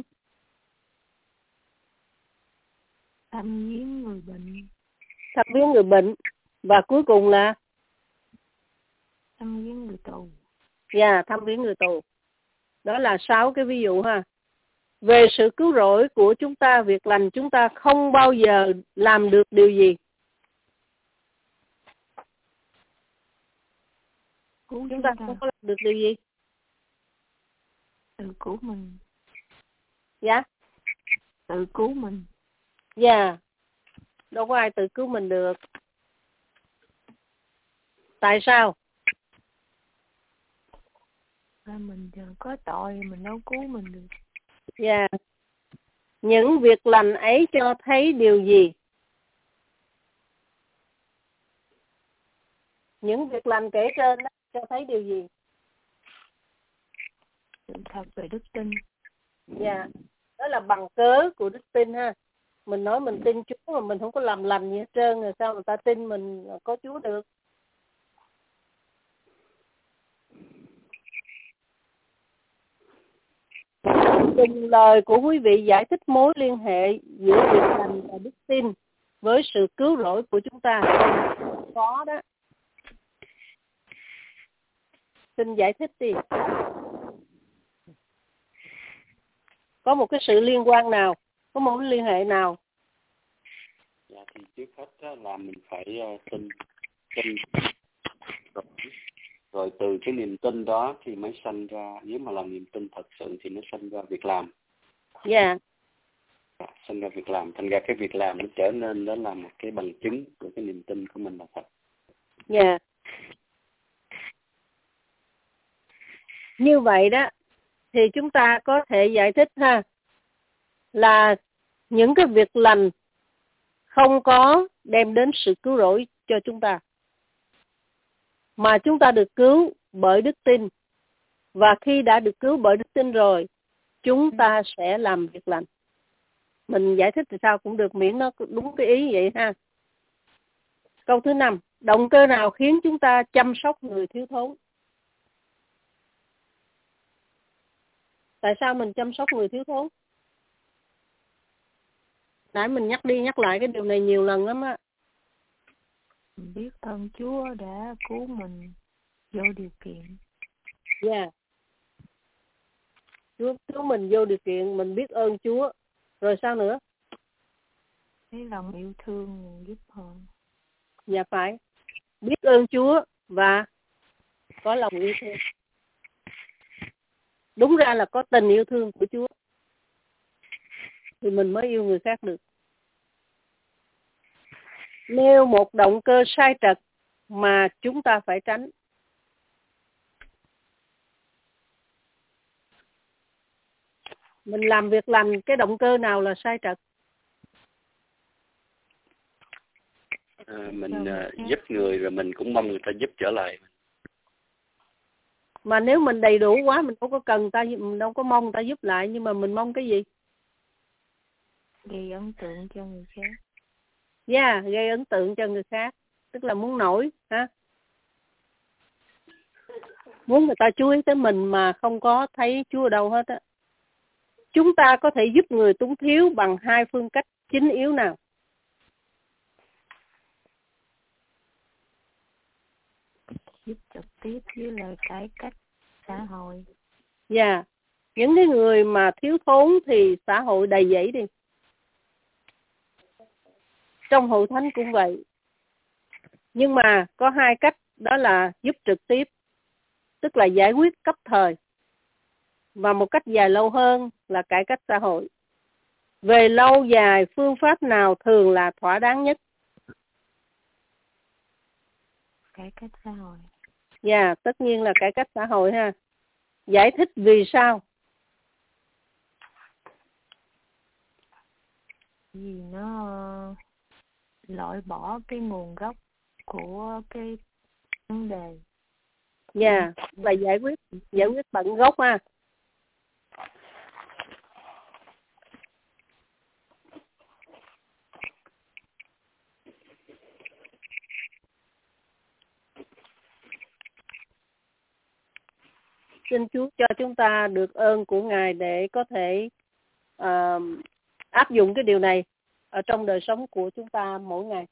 Thăm viếng người bệnh. thăm viếng người bệnh. Và cuối cùng là Thăm viếng người tù. thăm viếng người tù. Đó là 6 cái ví dụ ha. Về sự cứu rỗi của chúng ta, việc lành chúng ta không bao giờ làm được điều gì. Cứu Chúng ta không có làm được điều gì. Tự cứu mình. Dạ. Tự cứu mình. Dạ. Đâu có ai tự cứu mình được. Tại sao? Mình có tội mình đâu cứu mình được. Dạ. Những việc lành ấy cho thấy điều gì? Những việc lành kể trên đó cho thấy điều gì? Sự thật về đức tin. Dạ. Đó là bằng cớ của đức tin ha. Mình nói mình tin Chúa mà mình không có làm lành gì hết trơn, rồi sao người ta tin mình có Chúa được? Từng lời của quý vị giải thích mối liên hệ giữa việc lành và đức tin với sự cứu rỗi của chúng ta. Có đó. Xin giải thích đi. Có một cái sự liên quan nào? Có một cái liên hệ nào? Dạ thì trước hết là mình phải tin rồi từ cái niềm tin đó thì mới sanh ra, nếu mà làm niềm tin thật sự thì nó sanh ra việc làm. Dạ. Sanh ra việc làm, thành ra cái việc làm nó trở nên đó là một cái bằng chứng của cái niềm tin của mình là thật. Dạ. Như vậy đó thì chúng ta có thể giải thích ha, là những cái việc lành không có đem đến sự cứu rỗi cho chúng ta, mà chúng ta được cứu bởi đức tin. Và khi đã được cứu bởi đức tin rồi, chúng ta sẽ làm việc lành. Mình giải thích thì sao cũng được, miễn nó đúng cái ý vậy ha. Câu thứ 5, động cơ nào khiến chúng ta chăm sóc người thiếu thốn? Tại sao mình chăm sóc người thiếu thốn? Nãy mình nhắc đi nhắc lại cái điều này nhiều lần lắm á. Mình biết ơn Chúa đã cứu mình vô điều kiện. Dạ. Chúa cứu mình vô điều kiện, mình biết ơn Chúa. Rồi sao nữa? Cái lòng yêu thương giúp họ. Dạ phải. Biết ơn Chúa và có lòng yêu thương. Đúng ra là có tình yêu thương của Chúa thì mình mới yêu người khác được. Nêu một động cơ sai trật mà chúng ta phải tránh. Mình làm việc lành, cái động cơ nào là sai trật? Mình giúp người rồi mình cũng mong người ta giúp trở lại. Mà nếu mình đầy đủ quá, mình không có cần ta, mình đâu có mong ta giúp lại, nhưng mà mình mong cái gì? Gây ấn tượng cho người khác. Dạ, gây ấn tượng cho người khác, tức là muốn nổi ha. Muốn người ta chú ý tới mình mà không có thấy Chúa ở đâu hết á. Chúng ta có thể giúp người túng thiếu bằng 2 phương cách chính yếu nào? Giúp trực tiếp với lời cải cách xã hội. Dạ. Những cái người mà thiếu thốn thì xã hội đầy dẫy đi. Trong hội thánh cũng vậy. Nhưng mà có 2 cách, đó là giúp trực tiếp, tức là giải quyết cấp thời. Và một cách dài lâu hơn là cải cách xã hội. Về lâu dài, phương pháp nào thường là thỏa đáng nhất? Cải cách xã hội. Dạ, tất nhiên là cải cách xã hội ha. Giải thích vì sao? Vì nó loại bỏ cái nguồn gốc của cái vấn đề. Dạ, là giải quyết tận gốc ha. xin Chúa cho chúng ta được ơn của Ngài để có thể áp dụng cái điều này ở trong đời sống của chúng ta mỗi ngày.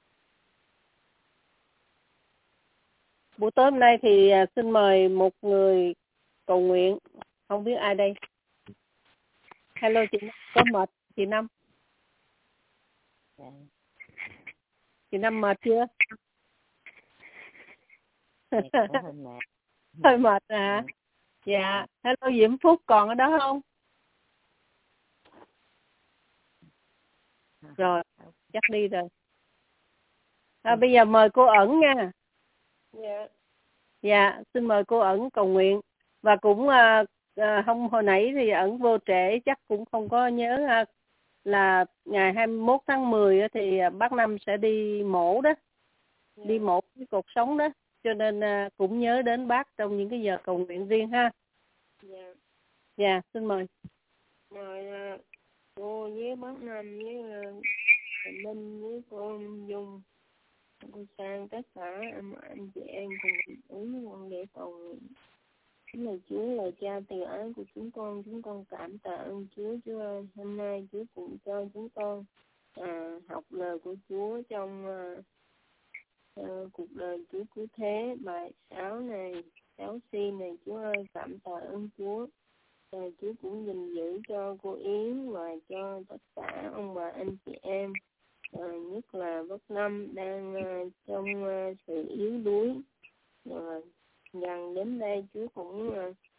Buổi tối hôm nay thì xin mời một người cầu nguyện. Không biết ai đây? Hello chị Năm, có mệt chị Năm? Chị Năm mệt chưa? Hơi mệt hả? Dạ. Hello Diễm Phúc còn ở đó không? Rồi, chắc đi rồi. Bây giờ mời cô Ẩn nha. Dạ, xin mời cô Ẩn cầu nguyện. Và cũng không hồi nãy thì Ẩn vô trễ, chắc cũng không có nhớ là ngày 21 tháng 10 thì bác Năm sẽ đi mổ đó. Đi mổ cái cột sống đó. Cho nên cũng nhớ đến bác trong những cái giờ cầu nguyện riêng ha. Dạ, xin mời. Rồi cô với bác Năm với Linh với cô Dung, cô Sang, tất cả anh chị em cùng uống con để cầu nguyện. Lời Chúa, lời Cha từ ái của chúng con cảm tạ ơn Chúa. Chúa ơi, hôm nay Chúa cũng cho chúng con học lời của Chúa trong cuộc đời Chúa cứu thế bài 6 này, 6C này. Chúa ơi, cảm tạ ơn Chúa. Chúa cũng gìn giữ cho cô Yến và cho tất cả ông bà anh chị em, nhất là bác Năm đang trong sự yếu đuối. Gần đến đây Chúa cũng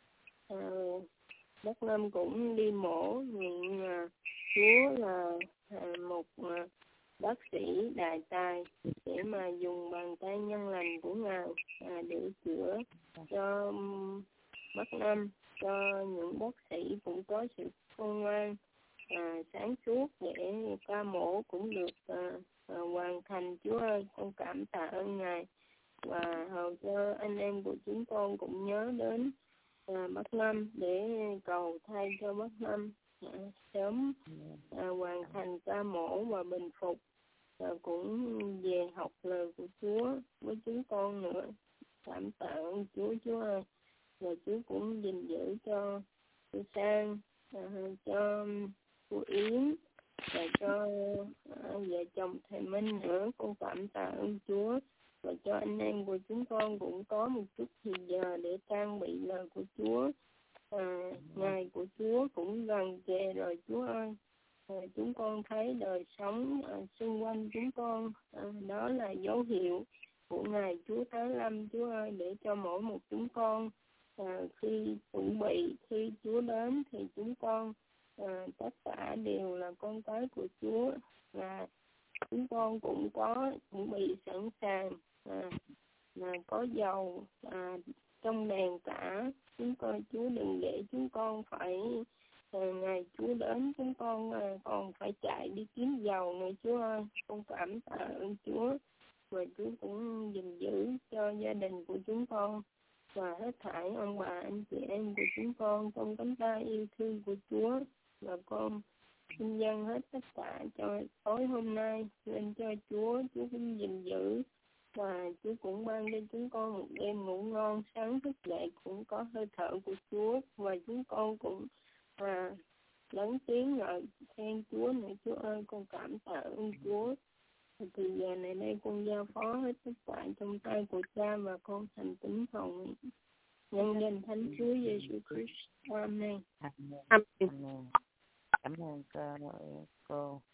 bác Năm cũng đi mổ, nguyện Chúa là một bác sĩ đại tài để mà dùng bàn tay nhân lành của Ngài để chữa cho bác Năm, cho những bác sĩ cũng có sự khôn ngoan sáng suốt để ca mổ cũng được hoàn thành. Chúa ơi, con cảm tạ ơn Ngài và hầu cho anh em của chúng con cũng nhớ đến bác Năm để cầu thay cho bác Năm sớm hoàn thành ca mổ và bình phục, cũng về học lời của Chúa với chúng con nữa. Cảm tạ ơn Chúa. Chúa ơi, và Chúa cũng gìn giữ cho cô Sang, cho cô Yến và cho vợ chồng thầy Minh nữa. Con cảm tạ ơn Chúa và cho anh em của chúng con cũng có một chút thời giờ để trang bị lời của Chúa. Ngày của Chúa cũng gần kề rồi. Chúa ơi, chúng con thấy đời sống xung quanh chúng con, đó là dấu hiệu của Ngài Chúa Thái Lâm. Chúa ơi, để cho mỗi một chúng con khi chuẩn bị, khi Chúa đến thì chúng con tất cả đều là con cái của Chúa, và chúng con cũng có chuẩn bị sẵn sàng, có dầu trong đèn cả. Chúng con, Chúa đừng để chúng con phải ngày Chúa đến chúng con còn phải chạy đi kiếm dầu nữa. Chúa ơi, con cảm tạ ơn Chúa và Chúa cũng gìn giữ cho gia đình của chúng con và hết thảy ông bà anh chị em của chúng con trong cánh tay yêu thương của Chúa. Và con xin dâng hết tất cả cho tối hôm nay lên cho Chúa. Chúa cũng gìn giữ và Chúa cũng ban cho chúng con một đêm ngủ ngon, sáng thức dậy cũng có hơi thở của Chúa, và chúng con cũng lớn tiếng ngợi khen Chúa này. Chúa ơi, con cảm tạ ơn Chúa. Từ giờ này đây con giao phó hết tất cả trong tay của Cha và con thành tín cầu nguyện nhân danh Thánh Chúa Giêsu Christ. Amen. Cảm ơn cô.